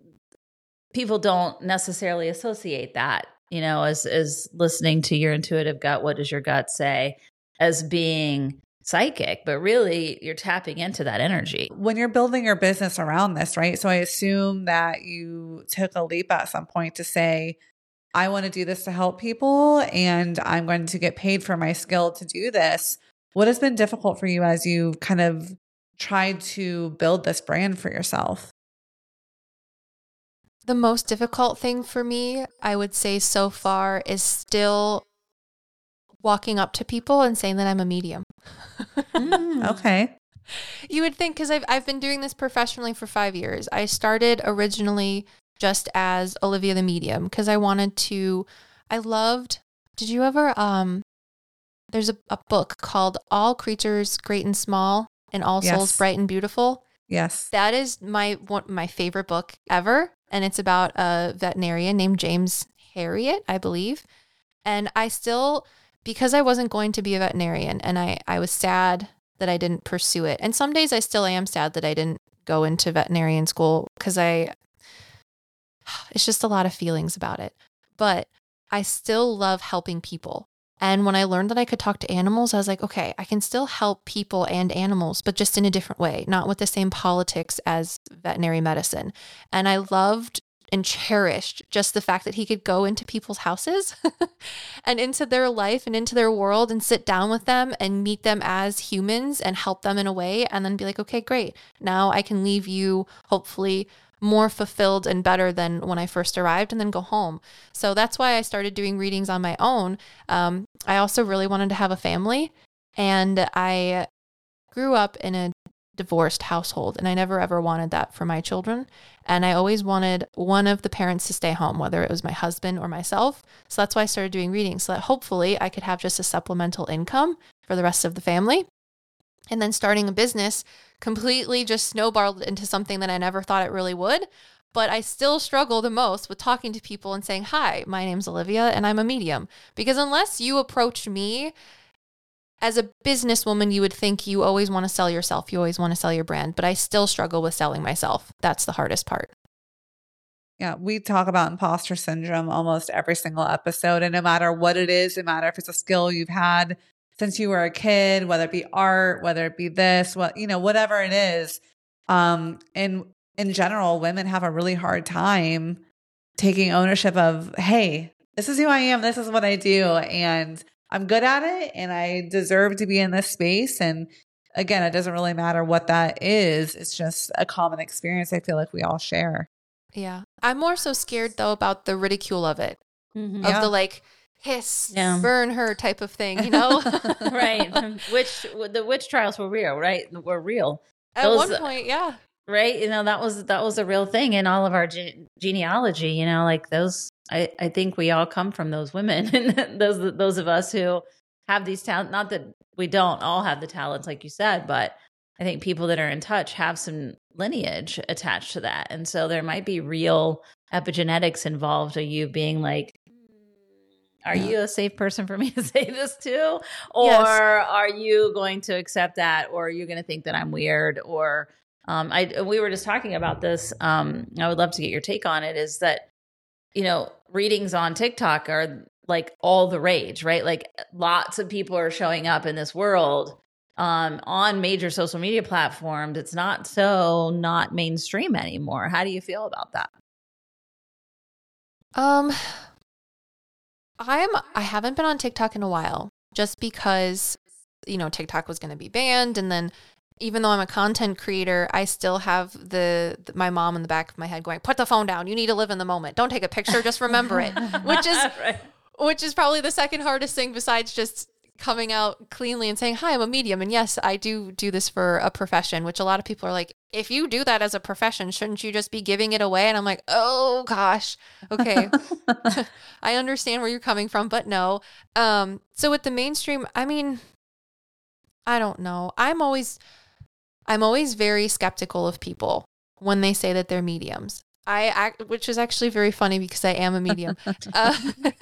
people don't necessarily associate that, you know, as, as listening to your intuitive gut. What does your gut say, as being psychic? But really you're tapping into that energy. When you're building your business around this, right? So I assume that you took a leap at some point to say, I want to do this to help people and I'm going to get paid for my skill to do this. What has been difficult for you as you kind of tried to build this brand for yourself? The most difficult thing for me, I would say so far, is still walking up to people and saying that I'm a medium. mm, okay. You would think, because I've, I've been doing this professionally for five years. I started originally just as Olivia the Medium because I wanted to, I loved, did you ever, um, there's a, a book called All Creatures Great and Small and All yes. Souls Bright and Beautiful. Yes. That is my one, my favorite book ever. And it's about a veterinarian named James Herriot, I believe. And I still, because I wasn't going to be a veterinarian and I, I was sad that I didn't pursue it. And some days I still am sad that I didn't go into veterinarian school because I, it's just a lot of feelings about it. But I still love helping people. And when I learned that I could talk to animals, I was like, okay, I can still help people and animals, but just in a different way, not with the same politics as veterinary medicine. And I loved and cherished just the fact that he could go into people's houses and into their life and into their world and sit down with them and meet them as humans and help them in a way and then be like, okay, great. Now I can leave you hopefully more fulfilled and better than when I first arrived and then go home. So that's why I started doing readings on my own. Um, I also really wanted to have a family and I grew up in a divorced household and I never ever wanted that for my children. And I always wanted one of the parents to stay home, whether it was my husband or myself. So that's why I started doing readings so that hopefully I could have just a supplemental income for the rest of the family. And then starting a business completely just snowballed into something that I never thought it really would. But I still struggle the most with talking to people and saying, hi, my name's Olivia and I'm a medium. Because unless you approach me as a businesswoman, you would think you always want to sell yourself. You always want to sell your brand. But I still struggle with selling myself. That's the hardest part. Yeah, we talk about imposter syndrome almost every single episode. And no matter what it is, no matter if it's a skill you've had since you were a kid, whether it be art, whether it be this, what, you know, whatever it is. Um, and in general, women have a really hard time taking ownership of, hey, this is who I am. This is what I do. And I'm good at it. And I deserve to be in this space. And again, it doesn't really matter what that is. It's just a common experience I feel like we all share. Yeah. I'm more so scared though about the ridicule of it, Mm-hmm. of Yeah. the like hiss, Yeah. burn her type of thing, you know? Right. Which the witch trials were real, right? Were real. At Those- one point, yeah. Right. You know, that was, that was a real thing in all of our ge- genealogy, you know, like those, I, I think we all come from those women and those, those of us who have these talents, not that we don't all have the talents, like you said, but I think people that are in touch have some lineage attached to that. And so there might be real epigenetics involved of you being like, are Yeah. you a safe person for me to say this to? Or Yes. are you going to accept that? Or are you going to think that I'm weird? Or um, I we were just talking about this. Um, I would love to get your take on it, is that, you know, readings on TikTok are like all the rage, right? Like lots of people are showing up in this world um, on major social media platforms. It's not so not mainstream anymore. How do you feel about that? Um, I'm, I haven't been on TikTok in a while just because, you know, TikTok was going to be banned. And then even though I'm a content creator, I still have the, the my mom in the back of my head going, put the phone down. You need to live in the moment. Don't take a picture. Just remember it, which is, Right. which is probably the second hardest thing besides just coming out cleanly and saying, hi, I'm a medium. And yes, I do do this for a profession, which a lot of people are like, if you do that as a profession, shouldn't you just be giving it away? And I'm like, oh gosh, okay. I understand where you're coming from, but no. Um, so with the mainstream, I mean, I don't know. I'm always, I'm always very skeptical of people when they say that they're mediums. I act, which is actually very funny because I am a medium. uh,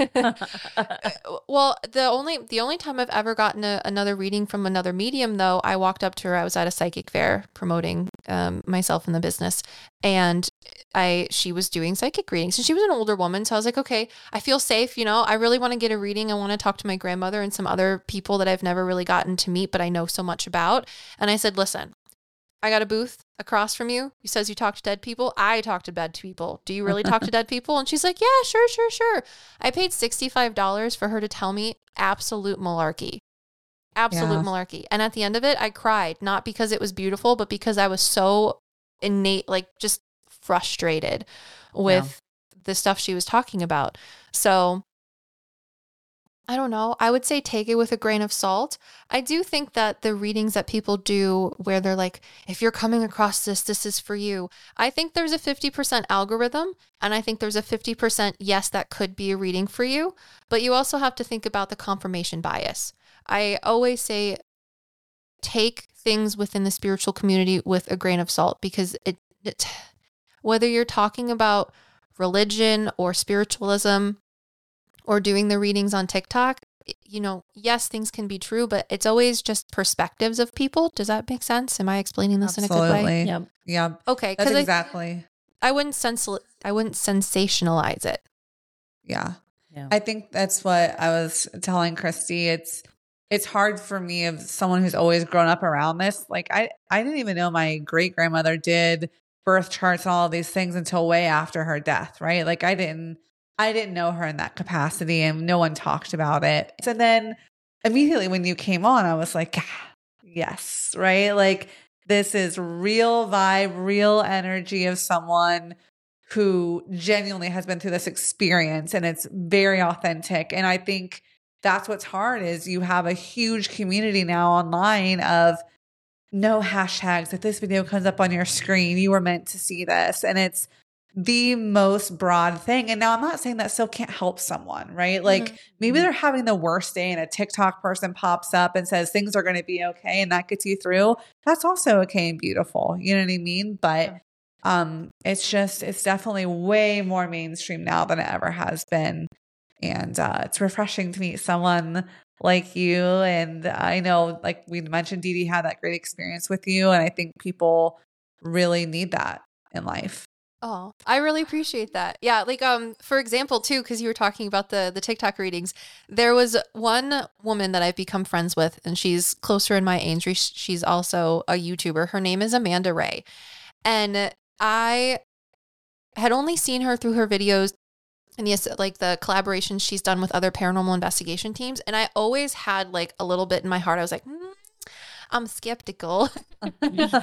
well, the only the only time I've ever gotten a, another reading from another medium, though, I walked up to her. I was at a psychic fair promoting um, myself in the business, and I she was doing psychic readings, and she was an older woman. So I was like, okay, I feel safe. You know, I really want to get a reading. I want to talk to my grandmother and some other people that I've never really gotten to meet, but I know so much about. And I said, listen, I got a booth across from you. He says you talk to dead people. I talk to dead people. Do you really talk to dead people? And she's like, yeah, sure, sure, sure. I paid sixty-five dollars for her to tell me absolute malarkey. Absolute Yeah. malarkey. And at the end of it, I cried, not because it was beautiful, but because I was so innate, like just frustrated with the stuff she was talking about. So I don't know. I would say take it with a grain of salt. I do think that the readings that people do where they're like, if you're coming across this, this is for you. I think there's a fifty percent algorithm, and I think there's a fifty percent, yes, that could be a reading for you. But you also have to think about the confirmation bias. I always say take things within the spiritual community with a grain of salt, because it, it whether you're talking about religion or spiritualism, or doing the readings on TikTok, you know, yes, things can be true, but it's always just perspectives of people. Does that make sense? Am I explaining this Absolutely. in a good way? Yep. Yeah. Okay. That's Because exactly. I, I wouldn't sens- I wouldn't sensationalize it. Yeah. Yeah. I think that's what I was telling Christy. It's it's hard for me, of someone who's always grown up around this. Like I, I didn't even know my great grandmother did birth charts and all of these things until way after her death, right? Like I didn't I didn't know her in that capacity, and no one talked about it. So then immediately when you came on, I was like, ah, yes, right? Like this is real vibe, real energy of someone who genuinely has been through this experience, and it's very authentic. And I think that's what's hard, is you have a huge community now online of no hashtags. If this video comes up on your screen, you were meant to see this. And it's the most broad thing. And now I'm not saying that still can't help someone, right? Like Mhm. maybe they're having the worst day and a TikTok person pops up and says things are going to be okay, and that gets you through. That's also okay and beautiful. You know what I mean? But um, it's just, it's definitely way more mainstream now than it ever has been. And uh, it's refreshing to meet someone like you. And I know, like we mentioned, Dee Dee had that great experience with you. And I think people really need that in life. Oh, I really appreciate that. Yeah, like um for example too, because you were talking about the the TikTok readings, there was one woman that I've become friends with, and she's closer in my age. She's also a YouTuber. Her name is Amanda Ray. And I had only seen her through her videos and yes, like the collaborations she's done with other paranormal investigation teams. And I always had like a little bit in my heart. I was like, mm, I'm skeptical. And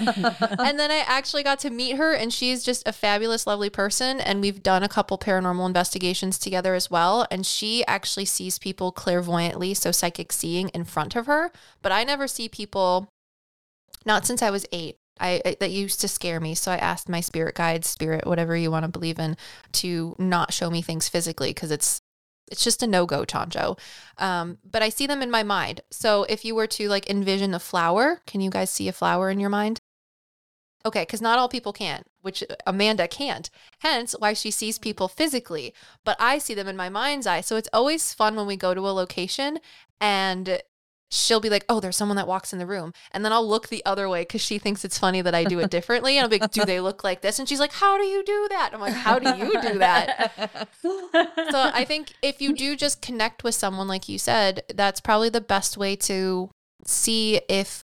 then I actually got to meet her, and she's just a fabulous, lovely person. And we've done a couple paranormal investigations together as well. And she actually sees people clairvoyantly, so psychic seeing in front of her. But I never see people, not since I was eight. I, I that used to scare me. So I asked my spirit guides, spirit, whatever you want to believe in, to not show me things physically, because it's It's just a no-go, Chanjo. Um, but I see them in my mind. So if you were to like envision a flower, can you guys see a flower in your mind? Okay, because not all people can, which Amanda can't. Hence why she sees people physically. But I see them in my mind's eye. So it's always fun when we go to a location and she'll be like, oh, there's someone that walks in the room. And then I'll look the other way because she thinks it's funny that I do it differently. And I'll be like, do they look like this? And she's like, how do you do that? I'm like, how do you do that? So I think if you do just connect with someone, like you said, that's probably the best way to see if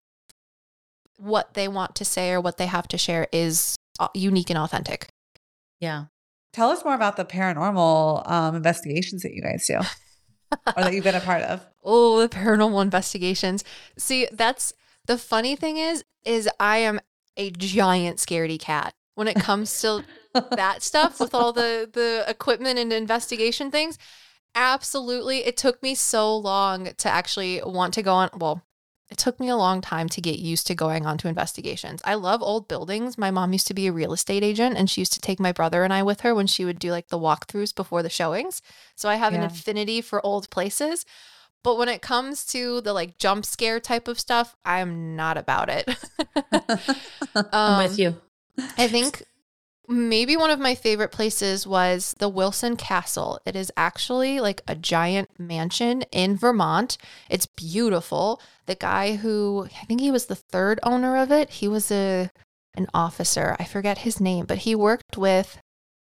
what they want to say or what they have to share is unique and authentic. Yeah. Tell us more about the paranormal um, investigations that you guys do. Or that you've been a part of. Oh, the paranormal investigations. See, that's the funny thing is, is I am a giant scaredy cat when it comes to that stuff with all the, the equipment and investigation things. Absolutely. It took me so long to actually want to go on. Well, it took me a long time to get used to going on to investigations. I love old buildings. My mom used to be a real estate agent, and she used to take my brother and I with her when she would do like the walkthroughs before the showings. So I have yeah. an affinity for old places. But when it comes to the like jump scare type of stuff, I'm not about it. um, I'm with you. I think maybe one of my favorite places was the Wilson Castle. It is actually like a giant mansion in Vermont. It's beautiful. The guy who, I think he was the third owner of it, he was a an officer. I forget his name, but he worked with,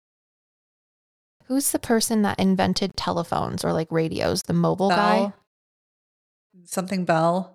who's the person that invented telephones or like radios, the mobile Bell? guy? Something Bell.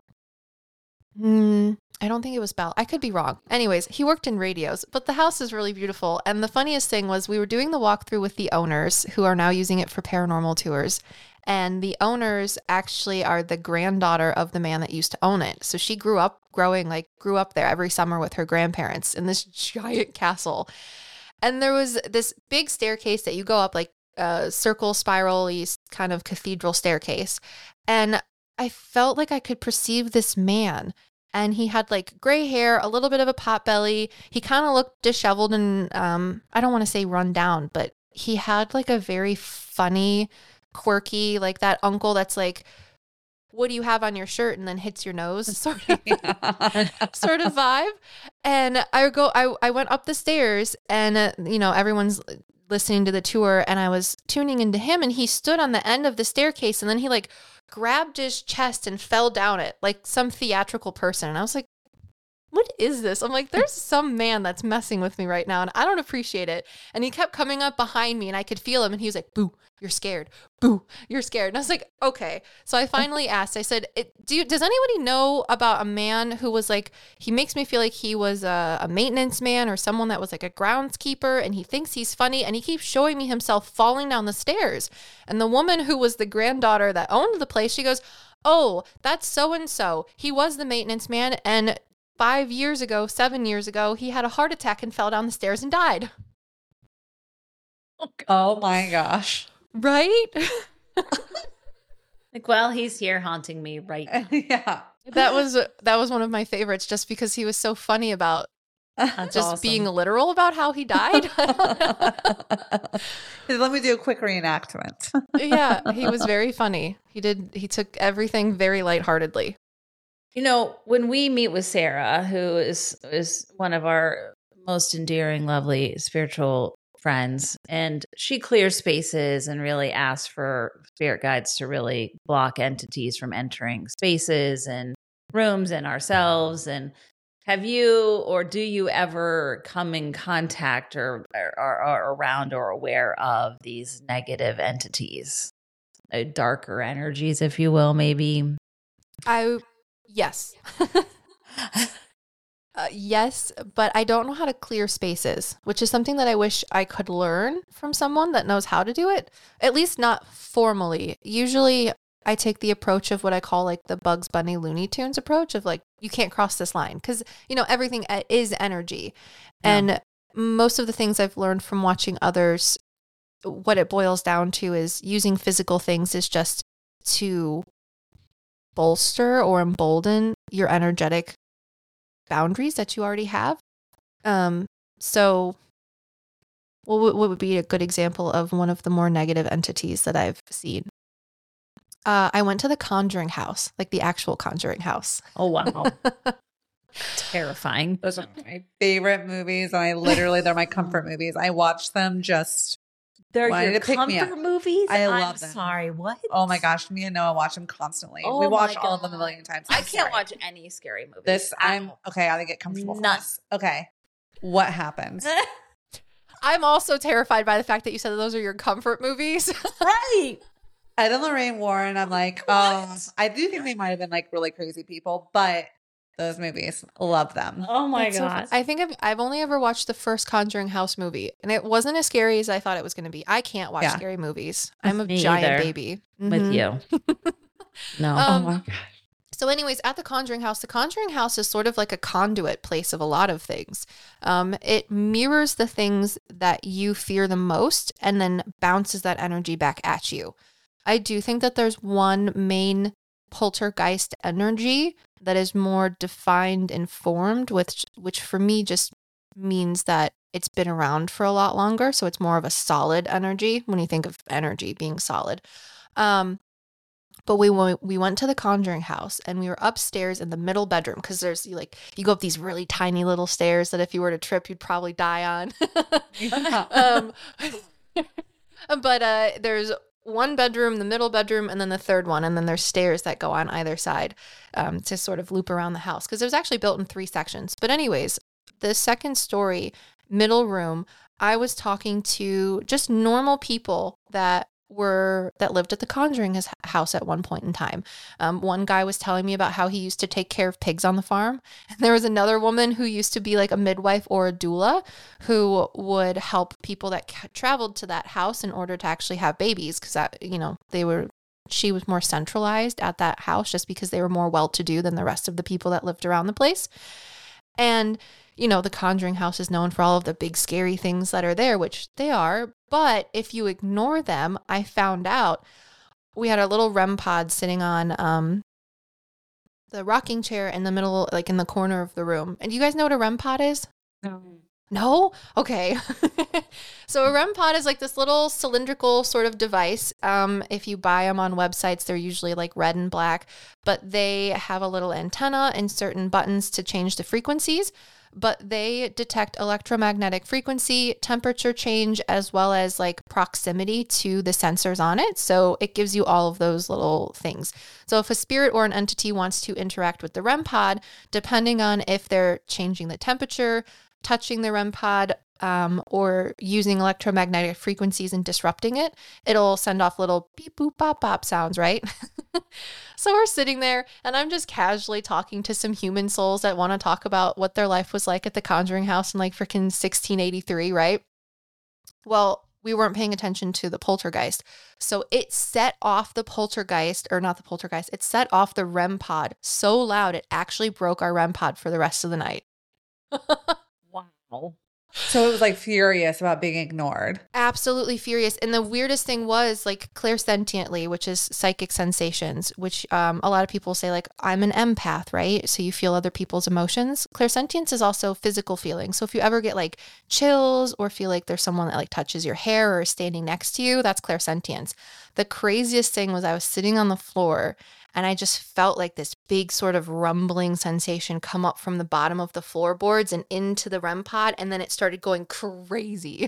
Hmm. I don't think it was Bell. I could be wrong. Anyways, he worked in radios, but the house is really beautiful. And the funniest thing was we were doing the walkthrough with the owners who are now using it for paranormal tours. And the owners actually are the granddaughter of the man that used to own it. So she grew up growing, like grew up there every summer with her grandparents in this giant castle. And there was this big staircase that you go up, like a circle, spiral-y kind of cathedral staircase. And I felt like I could perceive this man. And he had like gray hair, a little bit of a pot belly. He kind of looked disheveled and um, I don't want to say run down, but he had like a very funny, quirky, like that uncle that's like, what do you have on your shirt? And then hits your nose sort of, sort of vibe. And I go, I, I went up the stairs and, uh, you know, everyone's listening to the tour and I was tuning into him and he stood on the end of the staircase and then he like grabbed his chest and fell down it like some theatrical person. And I was like, what is this? I'm like, there's some man that's messing with me right now and I don't appreciate it. And he kept coming up behind me and I could feel him and he was like, boo, you're scared. Boo, you're scared. And I was like, okay. So I finally asked, I said, it, do you, does anybody know about a man who was like, he makes me feel like he was a, a maintenance man or someone that was like a groundskeeper and he thinks he's funny and he keeps showing me himself falling down the stairs. And the woman who was the granddaughter that owned the place, she goes, oh, that's so-and-so. He was the maintenance man and Five years ago, seven years ago, he had a heart attack and fell down the stairs and died. Oh my gosh. Right? Like, well, he's here haunting me right now. Yeah. That was that was one of my favorites just because he was so funny about That's just awesome. being literal about how he died. Let me do a quick reenactment. Yeah, he was very funny. He did he took everything very lightheartedly. You know, when we meet with Sarah, who is is one of our most endearing, lovely spiritual friends, and she clears spaces and really asks for spirit guides to really block entities from entering spaces and rooms and ourselves. And Have you or do you ever come in contact or are around or aware of these negative entities, uh, darker energies, if you will, maybe? I, yes. Uh, yes, but I don't know how to clear spaces, which is something that I wish I could learn from someone that knows how to do it, at least not formally. Usually I take the approach of what I call like the Bugs Bunny Looney Tunes approach of like, you can't cross this line because, you know, everything is energy. Yeah. And most of the things I've learned from watching others, what it boils down to is using physical things is just to bolster or embolden your energetic boundaries that you already have. Um, so what, what would be a good example of one of the more negative entities that I've seen? Uh, I went to the Conjuring House, like the actual Conjuring House. Oh, wow. Terrifying. Those are my favorite movies. I literally, they're my comfort movies. I watch them just They're your to pick me up. comfort movies? I love I'm them. Sorry, what? Oh my gosh, me and Noah watch them constantly. Oh we watch my all of God. them a million times. I I'm can't sorry. watch any scary movies. This. I'm okay. I gotta get comfortable. None. This. Okay, what happens? I'm also terrified by the fact that you said that those are your comfort movies. Right. Ed and Lorraine Warren. I'm like, oh, I do think they might have been like really crazy people, but those movies, love them. Oh my That's so God. fu- I think I've I've only ever watched the first Conjuring House movie, and it wasn't as scary as I thought it was going to be. I can't watch Yeah. scary movies. I'm a Me giant either. baby. With Mhm. you. No. Um, oh my gosh. So anyways, at the Conjuring House, the Conjuring House is sort of like a conduit place of a lot of things. Um, it mirrors the things that you fear the most and then bounces that energy back at you. I do think that there's one main poltergeist energy that is more defined and formed, which, which for me just means that it's been around for a lot longer. So it's more of a solid energy when you think of energy being solid. Um, But we went, we went to the Conjuring House and we were upstairs in the middle bedroom because there's you like you go up these really tiny little stairs that if you were to trip you'd probably die on. um, but uh, there's one bedroom, the middle bedroom, and then the third one, and then there's stairs that go on either side um, to sort of loop around the house because it was actually built in three sections. But anyways, the second story, middle room, I was talking to just normal people that were that lived at the Conjuring House at one point in time. Um, one guy was telling me about how he used to take care of pigs on the farm. And there was another woman who used to be like a midwife or a doula who would help people that ca- traveled to that house in order to actually have babies because that, you know, they were she was more centralized at that house just because they were more well-to-do than the rest of the people that lived around the place. And you know, the Conjuring House is known for all of the big scary things that are there, which they are. But if you ignore them, I found out we had a little R E M pod sitting on um, the rocking chair in the middle, like in the corner of the room. And do you guys know what a R E M pod is? No. No? Okay. So a R E M pod is like this little cylindrical sort of device. Um, if you buy them on websites, they're usually like red and black, but they have a little antenna and certain buttons to change the frequencies. But they detect electromagnetic frequency, temperature change, as well as like proximity to the sensors on it. So it gives you all of those little things. So if a spirit or an entity wants to interact with the R E M pod, depending on if they're changing the temperature, touching the R E M pod, um, or using electromagnetic frequencies and disrupting it, it'll send off little beep, boop, bop, bop sounds, right? So we're sitting there and I'm just casually talking to some human souls that want to talk about what their life was like at the Conjuring House in like freaking sixteen eighty-three, right? Well, we weren't paying attention to the poltergeist. So it set off the poltergeist, or not the poltergeist, it set off the R E M pod so loud it actually broke our R E M pod for the rest of the night. Wow. So it was like furious about being ignored. Absolutely furious. And the weirdest thing was like clairsentiently, which is psychic sensations, which um, a lot of people say like, I'm an empath, right? So you feel other people's emotions. Clairsentience is also physical feeling. So if you ever get like chills or feel like there's someone that like touches your hair or is standing next to you, that's clairsentience. The craziest thing was I was sitting on the floor and I just felt like this big sort of rumbling sensation come up from the bottom of the floorboards and into the R E M pod. And then it started going crazy.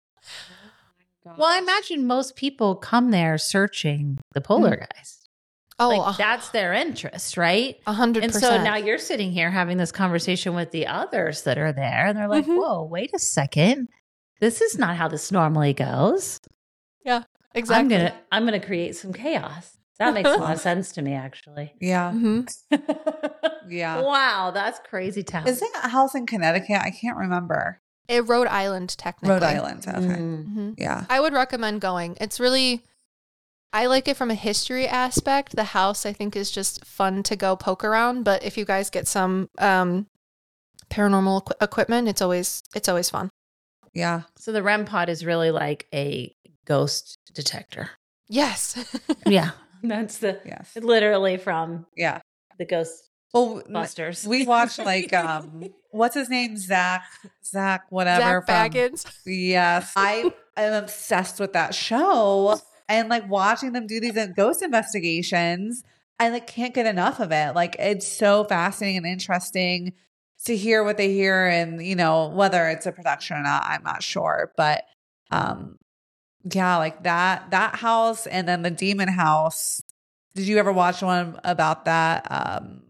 Well, I imagine most people come there searching the poltergeist. Oh, like uh, that's their interest, right? A hundred And percent. so now you're sitting here having this conversation with the others that are there, and they're like, Mhm. "Whoa, wait a second, this is not how this normally goes." Yeah, exactly. I'm gonna I'm gonna create some chaos. That makes a lot of sense to me, actually. Yeah. Mm-hmm. Yeah. Wow, that's crazy town. Is it a house in Connecticut? I can't remember. It, Rhode Island, technically. Rhode Island. Okay. Mm. Mm-hmm. Yeah. I would recommend going. It's really, I like it from a history aspect. The house, I think, is just fun to go poke around. But if you guys get some um, paranormal equi- equipment, it's always it's always fun. Yeah. So the REM pod is really like a ghost detector. Yes. Yeah, that's the Yes. literally from Yeah. the Ghost Well, Busters. we watched like um, what's his name? Zach. Zach. Whatever. Zach from- Baggins. Yes. I am obsessed with that show, and like watching them do these ghost investigations. I like can't get enough of it. Like it's so fascinating and interesting to hear what they hear, and you know whether it's a production or not, I'm not sure, but um, yeah, like that that house, and then the demon house. Did you ever watch one about that? Um,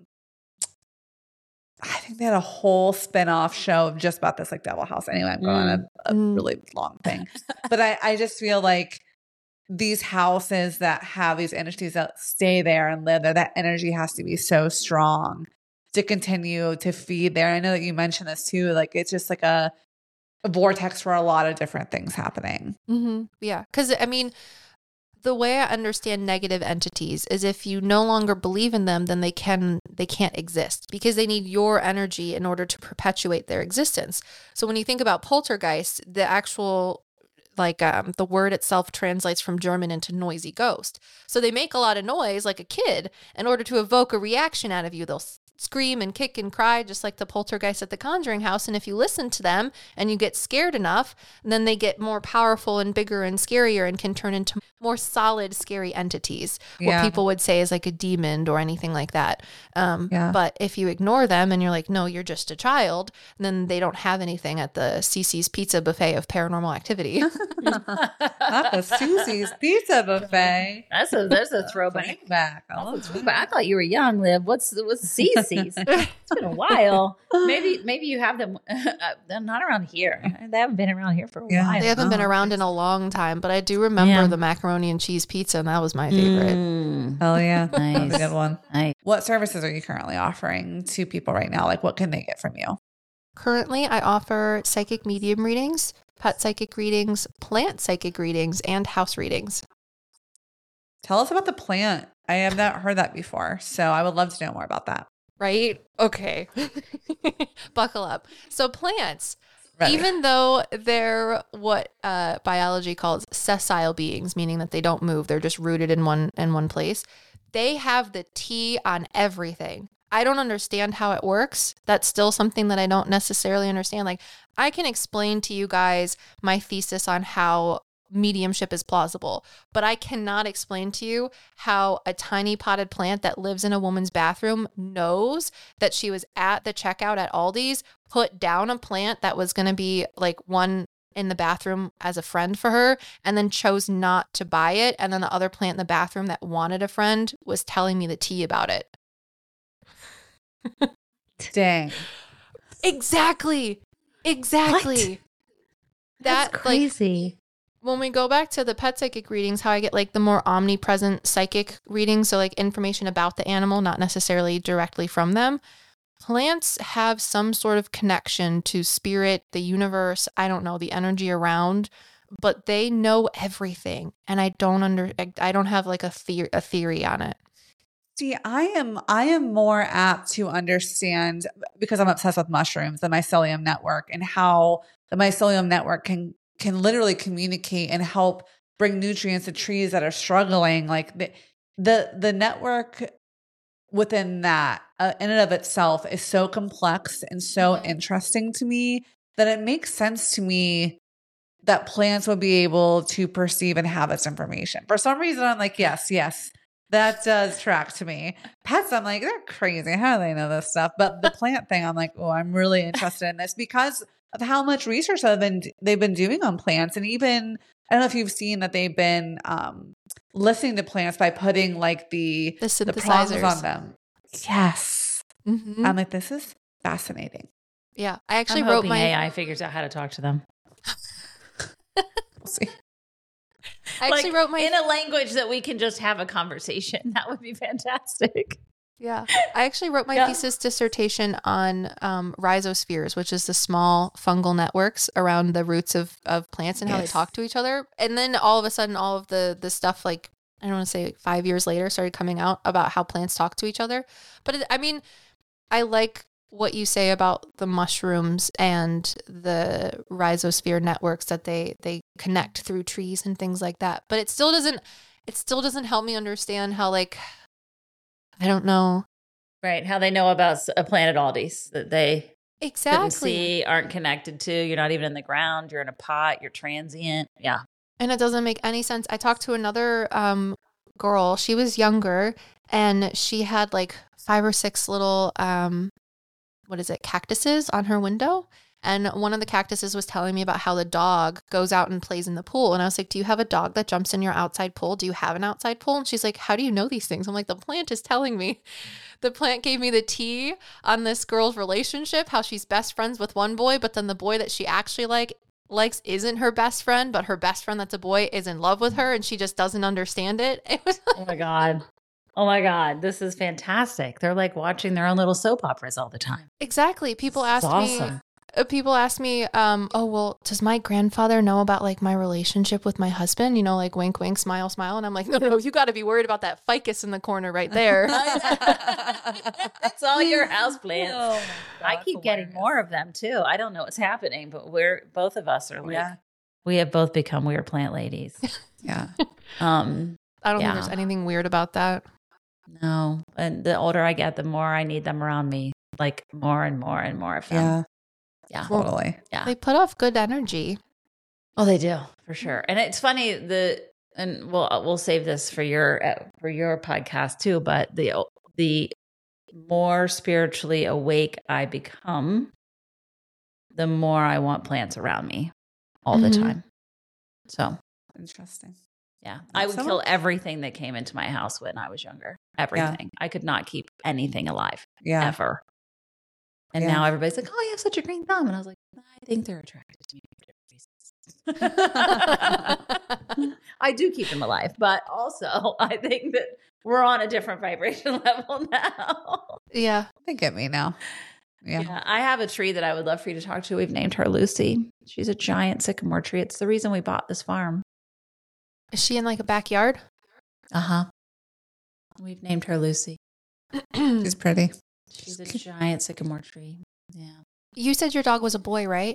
I think they had a whole spin-off show just about this like devil house. Anyway, I'm going on a, a Mm. really long thing, but I I just feel like these houses that have these entities that stay there and live there, that energy has to be so strong to continue to feed there. I know that you mentioned this too. Like it's just like a, a vortex for a lot of different things happening. Mm-hmm. Yeah. Because, I mean, the way I understand negative entities is if you no longer believe in them, then they can they can't exist because they need your energy in order to perpetuate their existence. So when you think about poltergeist, the actual like um, the word itself translates from German into noisy ghost. So they make a lot of noise like a kid in order to evoke a reaction out of you. They'll s- scream and kick and cry just like the poltergeist at the Conjuring house. And if you listen to them and you get scared enough, then they get more powerful and bigger and scarier and can turn into more solid, scary entities. Yeah. What people would say is like a demon or anything like that. Um, Yeah. But if you ignore them and you're like, no, you're just a child, then they don't have anything at the Cece's Pizza buffet of paranormal activity. Not the Susie's Pizza Buffet. That's a there's a throwback. Bring back. I That's love a throwback. I thought you were young, Liv. What's what's Cece's? It's been a while. Maybe maybe you have them. They're not around here. They haven't been around here for a Yeah. while. They haven't been Oh, around in a long time, but I do remember Yeah. the macaroni and cheese pizza, and that was my favorite. Mm, Hell yeah. That's a Nice. good one. nice. What services are you currently offering to people right now? Like what can they get from you? Currently, I offer psychic medium readings, pet psychic readings, plant psychic readings, and house readings. Tell us about the plant. I have not heard that before. So I would love to know more about that. Right? Okay. Buckle up. So plants, Ready. even though they're what uh, biology calls sessile beings, meaning that they don't move, they're just rooted in one in one place, they have the T on everything. I don't understand how it works. That's still something that I don't necessarily understand. Like, I can explain to you guys my thesis on how mediumship is plausible, but I cannot explain to you how a tiny potted plant that lives in a woman's bathroom knows that she was at the checkout at Aldi's, put down a plant that was going to be like one in the bathroom as a friend for her, and then chose not to buy it. And then the other plant in the bathroom that wanted a friend was telling me the tea about it. Dang. Exactly. Exactly. That, That's like, crazy. when we go back to the pet psychic readings, how I get like the more omnipresent psychic readings, so like information about the animal, not necessarily directly from them. Plants have some sort of connection to spirit, the universe, I don't know, the energy around, but they know everything. And I don't under I don't have like a theory a theory on it. See, I am I am more apt to understand because I'm obsessed with mushrooms, the mycelium network, and how the mycelium network can can literally communicate and help bring nutrients to trees that are struggling. Like the the, the network within that uh, in and of itself is so complex and so Mhm. interesting to me that it makes sense to me that plants would be able to perceive and have this information. For some reason, I'm like, yes, yes. That does track to me. Pets, I'm like, they're crazy. How do they know this stuff? But the plant thing, I'm like, oh, I'm really interested in this because of how much research they've been they've been doing on plants. And even I don't know if you've seen that they've been um, listening to plants by putting like the The the prongs synthesizers. on them. Yes. Mhm. I'm like, this is fascinating. Yeah. I actually I'm wrote hoping my A I figures out how to talk to them. We'll see. I actually Like, wrote my in a language that we can just have a conversation. That would be fantastic. Yeah. I actually wrote my Yeah. thesis dissertation on um, rhizospheres, which is the small fungal networks around the roots of, of plants and how they Yes. talk to each other. And then all of a sudden, all of the, the stuff, like, I don't want to say like five years later, started coming out about how plants talk to each other. But it, I mean, I like what you say about the mushrooms and the rhizosphere networks that they, they connect through trees and things like that. But it still doesn't, it still doesn't help me understand how, like, I don't know. Right. How they know about a planet Aldi's that they couldn't Exactly. see, aren't connected to. You're not even in the ground. You're in a pot. You're transient. Yeah. And it doesn't make any sense. I talked to another um, girl. She was younger and she had like five or six little, um, what is it, cactuses on her window. And one of the cactuses was telling me about how the dog goes out and plays in the pool. And I was like, do you have a dog that jumps in your outside pool? Do you have an outside pool? And she's like, how do you know these things? I'm like, the plant is telling me. The plant gave me the tea on this girl's relationship, how she's best friends with one boy, but then the boy that she actually like likes isn't her best friend, but her best friend that's a boy is in love with her and she just doesn't understand it. It was Oh my God. Oh my God. This is fantastic. They're like watching their own little soap operas all the time. exactly. People This is asked me awesome. uh, people ask me, um, oh, well, does my grandfather know about like my relationship with my husband? You know, like wink, wink, smile, smile. And I'm like, no, no, you got to be worried about that ficus in the corner right there. It's all your house plants. Oh my I God, keep getting hilarious. more of them too. I don't know what's happening, but we're both of us are like, Yeah. we have both become weird plant ladies. Yeah. Um, I don't Yeah. think there's anything weird about that. no, and the older I get, the more I need them around me, like more and more and more of them. Yeah. Yeah. Totally. Yeah. They put off good energy. Oh, they do for sure. And it's funny the and we'll we'll save this for your uh, for your podcast too. But the the more spiritually awake I become, the more I want plants around me all Mhm. the time. So Interesting. yeah, I would So- kill everything that came into my house when I was younger. Everything. I could not keep anything alive Yeah. ever. And Yeah. now everybody's like, "Oh, you have such a green thumb," and I was like, "I think they're attracted to me for different reasons." I do keep them alive, but also I think that we're on a different vibration level now. Yeah. They get me now. Yeah. Yeah, I have a tree that I would love for you to talk to. We've named her Lucy. She's a giant sycamore tree. It's the reason we bought this farm. Is she in like a backyard? Uh huh. We've named her Lucy. She's pretty. She's a giant sycamore tree. Yeah. You said your dog was a boy, right?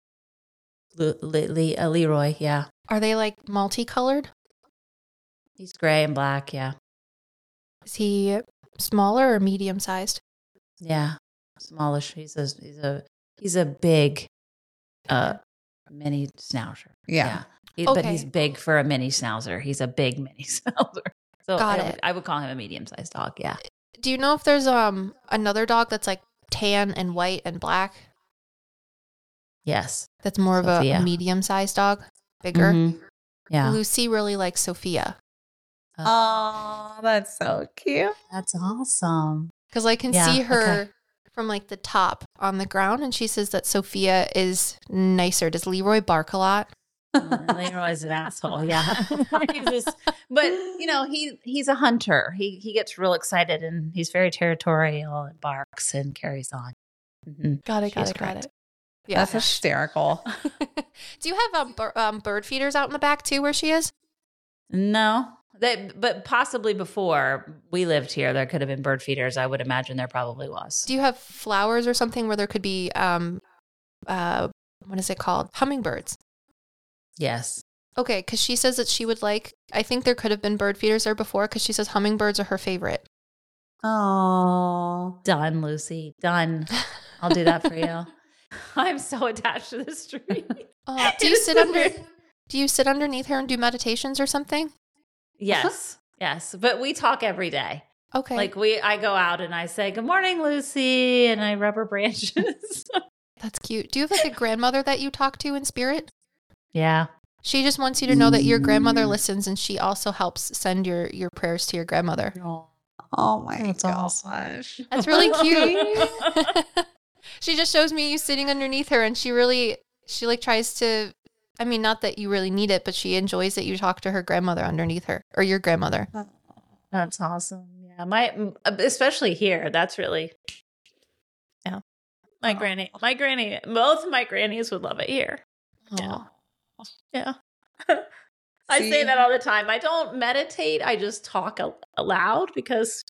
Le- Le- Le- uh, Leroy, yeah. Are they like multicolored? He's gray and black, yeah. Is he smaller or medium sized? Yeah. Smallish. He's a he's a he's a big uh mini schnauzer. Yeah. He- But Okay. he's big for a mini schnauzer. He's a big mini schnauzer. So Got I, it. would, I would call him a medium sized dog, yeah. Do you know if there's um another dog that's like tan and white and black? Yes. That's more of Sophia. a medium sized dog, bigger. Mhm. Yeah. Lucy really likes Sophia Oh, that's so cute. That's awesome. because I can Yeah, see her okay. from like the top on the ground, and she says that Sophia is nicer. Does Leroy bark a lot? Uh, Leroy's an asshole. Yeah. He just- but you know, he he's a hunter. He he gets real excited and he's very territorial and barks and carries on. Mhm. Got it. She Got is it. Got correct. it. Yeah. That's hysterical. Do you have um, bir- um bird feeders out in the back too, where she is? No. They, but possibly before we lived here, there could have been bird feeders. I would imagine there probably was. Do you have flowers or something where there could be um uh what is it called? Hummingbirds. Yes. Okay, because she says that she would like, I think there could have been bird feeders there before because she says hummingbirds are her favorite. Oh. Done, Lucy. Done. I'll do that for you. I'm so attached to this tree. Uh, do you It's sit the under, weird- do you sit underneath her and do meditations or something? Yes. Yes. But we talk every day. Okay. Like we, I go out and I say, "Good morning, Lucy," and I rub her branches. That's cute. Do you have like a grandmother that you talk to in spirit? Yeah. She just wants you to know that your grandmother listens, and she also helps send your, your prayers to your grandmother. Oh, oh my That's gosh. awesome. That's really cute. She just shows me you sitting underneath her, and she really, she like tries to, I mean, not that you really need it, but she enjoys that you talk to her grandmother underneath her, or your grandmother. That's awesome. Yeah. My, especially here, that's really, yeah. My oh. granny, my granny, both my grannies would love it here. Yeah. Yeah. I See? say that all the time. I don't meditate. I just talk al- aloud because.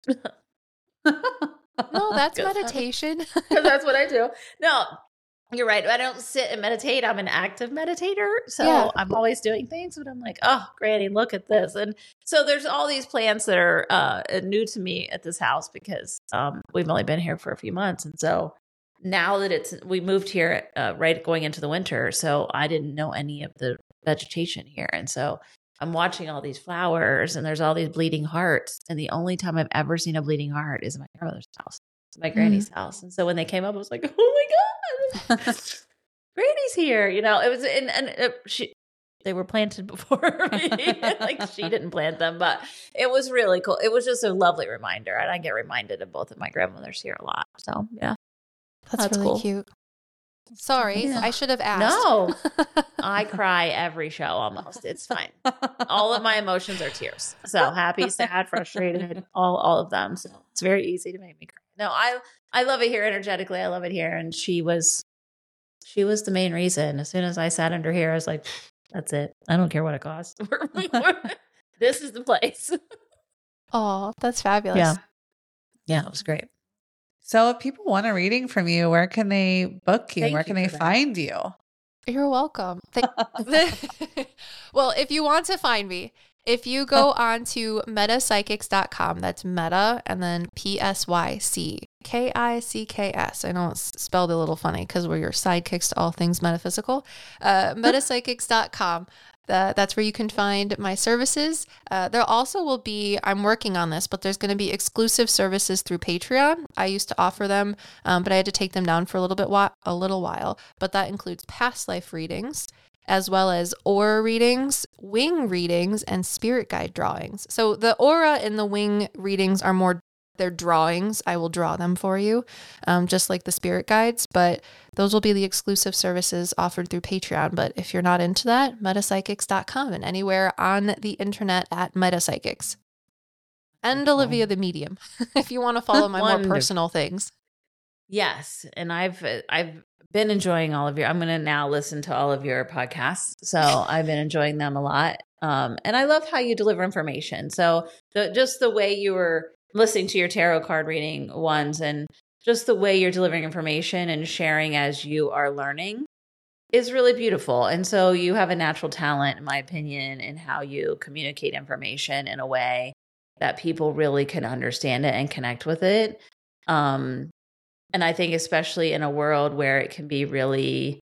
No, that's meditation. Because that's what I do. No, you're right. I don't sit and meditate. I'm an active meditator. So yeah. I'm always doing things, but I'm like, oh, Granny, look at this. And so there's all these plants that are uh, new to me at this house because um, we've only been here for a few months. And so now that it's, we moved here uh, right going into the winter. So I didn't know any of the vegetation here. And so I'm watching all these flowers and there's all these bleeding hearts. And the only time I've ever seen a bleeding heart is in my grandmother's house, my granny's mm. house. And so when they came up, I was like, oh my God, Granny's here. You know, it was, and, and it, she, they were planted before me. Like she didn't plant them, but it was really cool. It was just a lovely reminder. And I get reminded of both of my grandmothers here a lot. So yeah. That's, That's really cool. cute. Sorry, yeah. I should have asked. No, I cry every show almost. It's fine. All of my emotions are tears. So happy, sad, frustrated, all all of them. So it's very easy to make me cry. No, I I love it here energetically. I love it here. And she was she was the main reason. As soon as I sat under here, I was like, that's it. I don't care what it costs. This is the place. Oh, that's fabulous. Yeah. Yeah, it was great. So if people want a reading from you, where can they book you? Thank where you can they that. find you? You're welcome. Well, if you want to find me, if you go on to meta psychics dot com, that's meta and then P S Y C K I C K S. I know it's spelled a little funny because we're your sidekicks to all things metaphysical. Uh, meta psychics dot com. Uh, that's where you can find my services. Uh, there also will be, I'm working on this, but there's going to be exclusive services through Patreon. I used to offer them, um, but I had to take them down for a little bit, wa- a little while. But that includes past life readings, as well as aura readings, wing readings, and spirit guide drawings. So the aura and the wing readings are more, they're drawings. I will draw them for you, um, just like the spirit guides, but those will be the exclusive services offered through Patreon. But if you're not into that, meta psychics dot com and anywhere on the internet at Metapsychics. And Olivia the Medium, if you want to follow my more personal things. Yes. And I've, I've been enjoying all of your, I'm going to now listen to all of your podcasts. So I've been enjoying them a lot. Um, and I love how you deliver information. So the, just the way you were listening to your tarot card reading ones and just the way you're delivering information and sharing as you are learning is really beautiful. And so you have a natural talent, in my opinion, in how you communicate information in a way that people really can understand it and connect with it. Um, and I think especially in a world where it can be really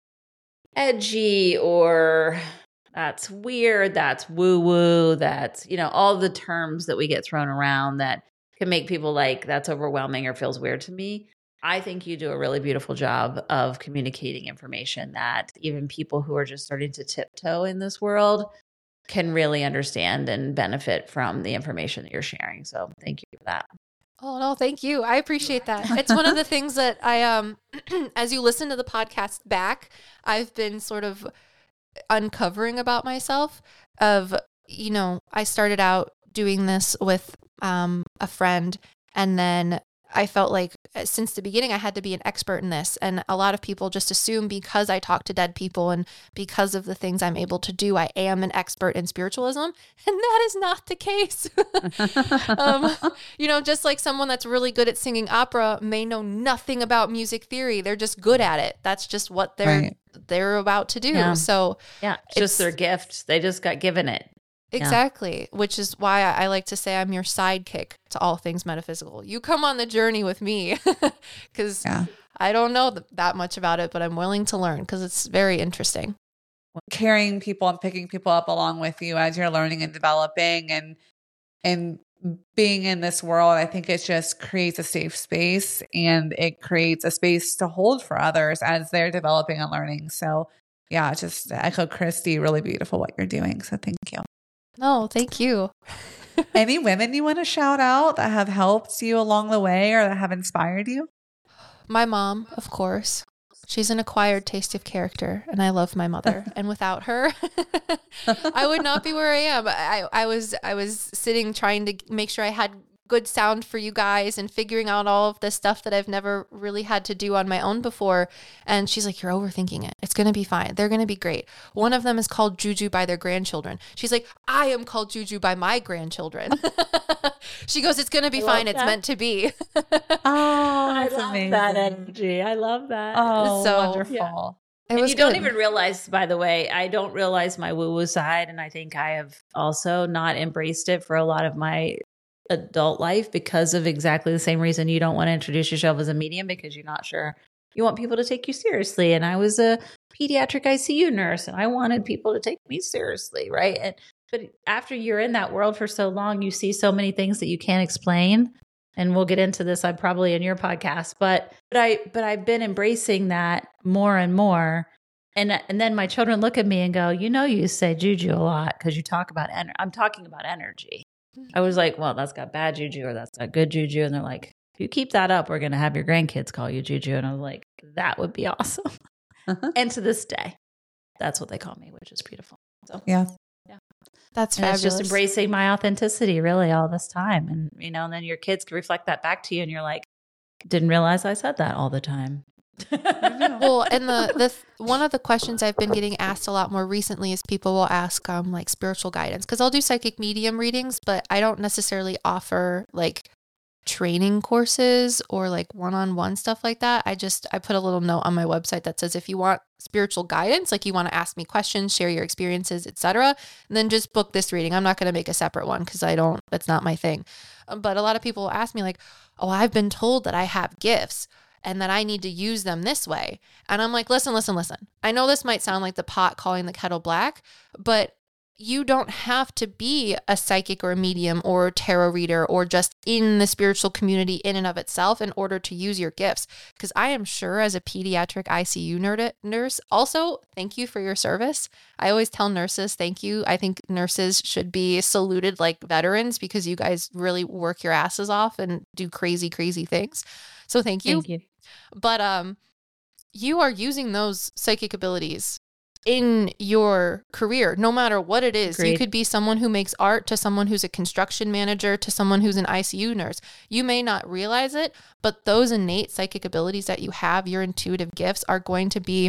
edgy or that's weird, that's woo-woo, that's, you know, all the terms that we get thrown around that can make people like, that's overwhelming or feels weird to me. I think you do a really beautiful job of communicating information that even people who are just starting to tiptoe in this world can really understand and benefit from the information that you're sharing. So thank you for that. Oh, no, thank you. I appreciate that. It's one of the things that I, um, as you listen to the podcast back, I've been sort of uncovering about myself of, you know, I started out doing this with um, a friend, and then I felt like since the beginning I had to be an expert in this. And a lot of people just assume because I talk to dead people and because of the things I'm able to do, I am an expert in spiritualism. And that is not the case. um, you know, just like someone that's really good at singing opera may know nothing about music theory. They're just good at it. That's just what they're right. they're about to do. Yeah. So yeah, it's, it's just their gift. They just got given it. Exactly, yeah. Which is why I like to say I'm your sidekick to all things metaphysical. You come on the journey with me because yeah. I don't know th- that much about it, but I'm willing to learn because it's very interesting. Carrying people and picking people up along with you as you're learning and developing and and being in this world, I think it just creates a safe space and it creates a space to hold for others as they're developing and learning. So yeah, just echo Christy, really beautiful what you're doing. So thank you. No, thank you. Any women you want to shout out that have helped you along the way or that have inspired you? My mom, of course. She's an acquired taste of character, and I love my mother. And without her, I would not be where I am. I, I was I was sitting trying to make sure I had good sound for you guys and figuring out all of this stuff that I've never really had to do on my own before. And she's like, you're overthinking it. It's going to be fine. They're going to be great. One of them is called Juju by their grandchildren. She's like, I am called Juju by my grandchildren. She goes, it's going to be fine. It's meant to be. Oh, I that's love amazing. that energy. I love that. Oh, So, wonderful. yeah. It And was you don't good. even realize, by the way, I don't realize my woo-woo side. And I think I have also not embraced it for a lot of my adult life because of exactly the same reason you don't want to introduce yourself as a medium, because you're not sure you want people to take you seriously. And I was a pediatric I C U nurse and I wanted people to take me seriously, right? And but after you're in that world for so long, you see so many things that you can't explain. And we'll get into this, I probably in your podcast, but but I but I've been embracing that more and more. And and then my children look at me and go, you know, you say juju a lot because you talk about energy. I'm talking about energy. I was like, well, that's got bad juju or that's got good juju. And they're like, if you keep that up, we're going to have your grandkids call you juju. And I was like, that would be awesome. Uh-huh. And to this day, that's what they call me, which is beautiful. So Yeah. That's and it's fabulous. just embracing my authenticity really all this time. And, you know, and then your kids can reflect that back to you and you're like, didn't realize I said that all the time. Well, and the the one of the questions I've been getting asked a lot more recently is people will ask um like spiritual guidance, because I'll do psychic medium readings, but I don't necessarily offer like training courses or like one-on-one stuff like that. I just I put a little note on my website that says if you want spiritual guidance, like you want to ask me questions, share your experiences, et cetera, then just book this reading. I'm not going to make a separate one because I don't. That's not my thing. Um, but a lot of people will ask me like, "Oh, I've been told that I have gifts and that I need to use them this way." And I'm like, listen, listen, listen. I know this might sound like the pot calling the kettle black, but you don't have to be a psychic or a medium or a tarot reader or just in the spiritual community in and of itself in order to use your gifts. Because I am sure as a pediatric I C U nerd- nurse, also, thank you for your service. I always tell nurses, thank you. I think nurses should be saluted like veterans because you guys really work your asses off and do crazy, crazy things. So thank you. Thank you. But um, you are using those psychic abilities in your career, no matter what it is. Agreed. You could be someone who makes art to someone who's a construction manager to someone who's an I C U nurse. You may not realize it, but those innate psychic abilities that you have, your intuitive gifts, are going to be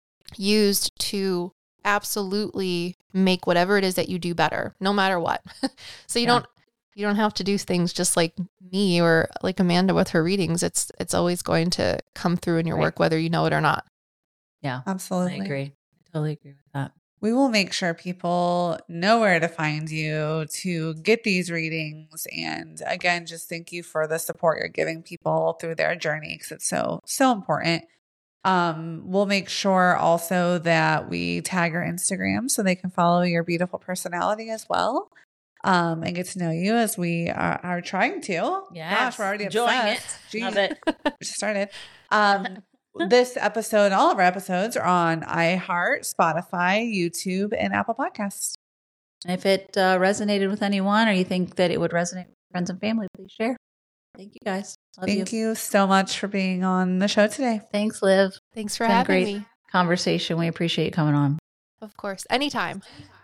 used to absolutely make whatever it is that you do better, no matter what. So you Yeah. don't you don't have to do things just like me or like Amanda with her readings. It's it's always going to come through in your Right. work, whether you know it or not. Yeah, Absolutely. I agree. I totally agree with that. We will make sure people know where to find you to get these readings. And again, just thank you for the support you're giving people through their journey because it's so, so important. Um, we'll make sure also that we tag your Instagram so they can follow your beautiful personality as well. Um, and get to know you as we are, are trying to. Yes. Gosh, we're already Enjoying obsessed. it. Jeez. Love it. We just started. Um, this episode, all of our episodes are on iHeart, Spotify, YouTube, and Apple Podcasts. And if it uh, resonated with anyone or you think that it would resonate with friends and family, please share. Thank you guys. Love Thank you so much for being on the show today. Thanks, Liv. Thanks for Been a having great me. conversation. We appreciate you coming on. Of course. Anytime.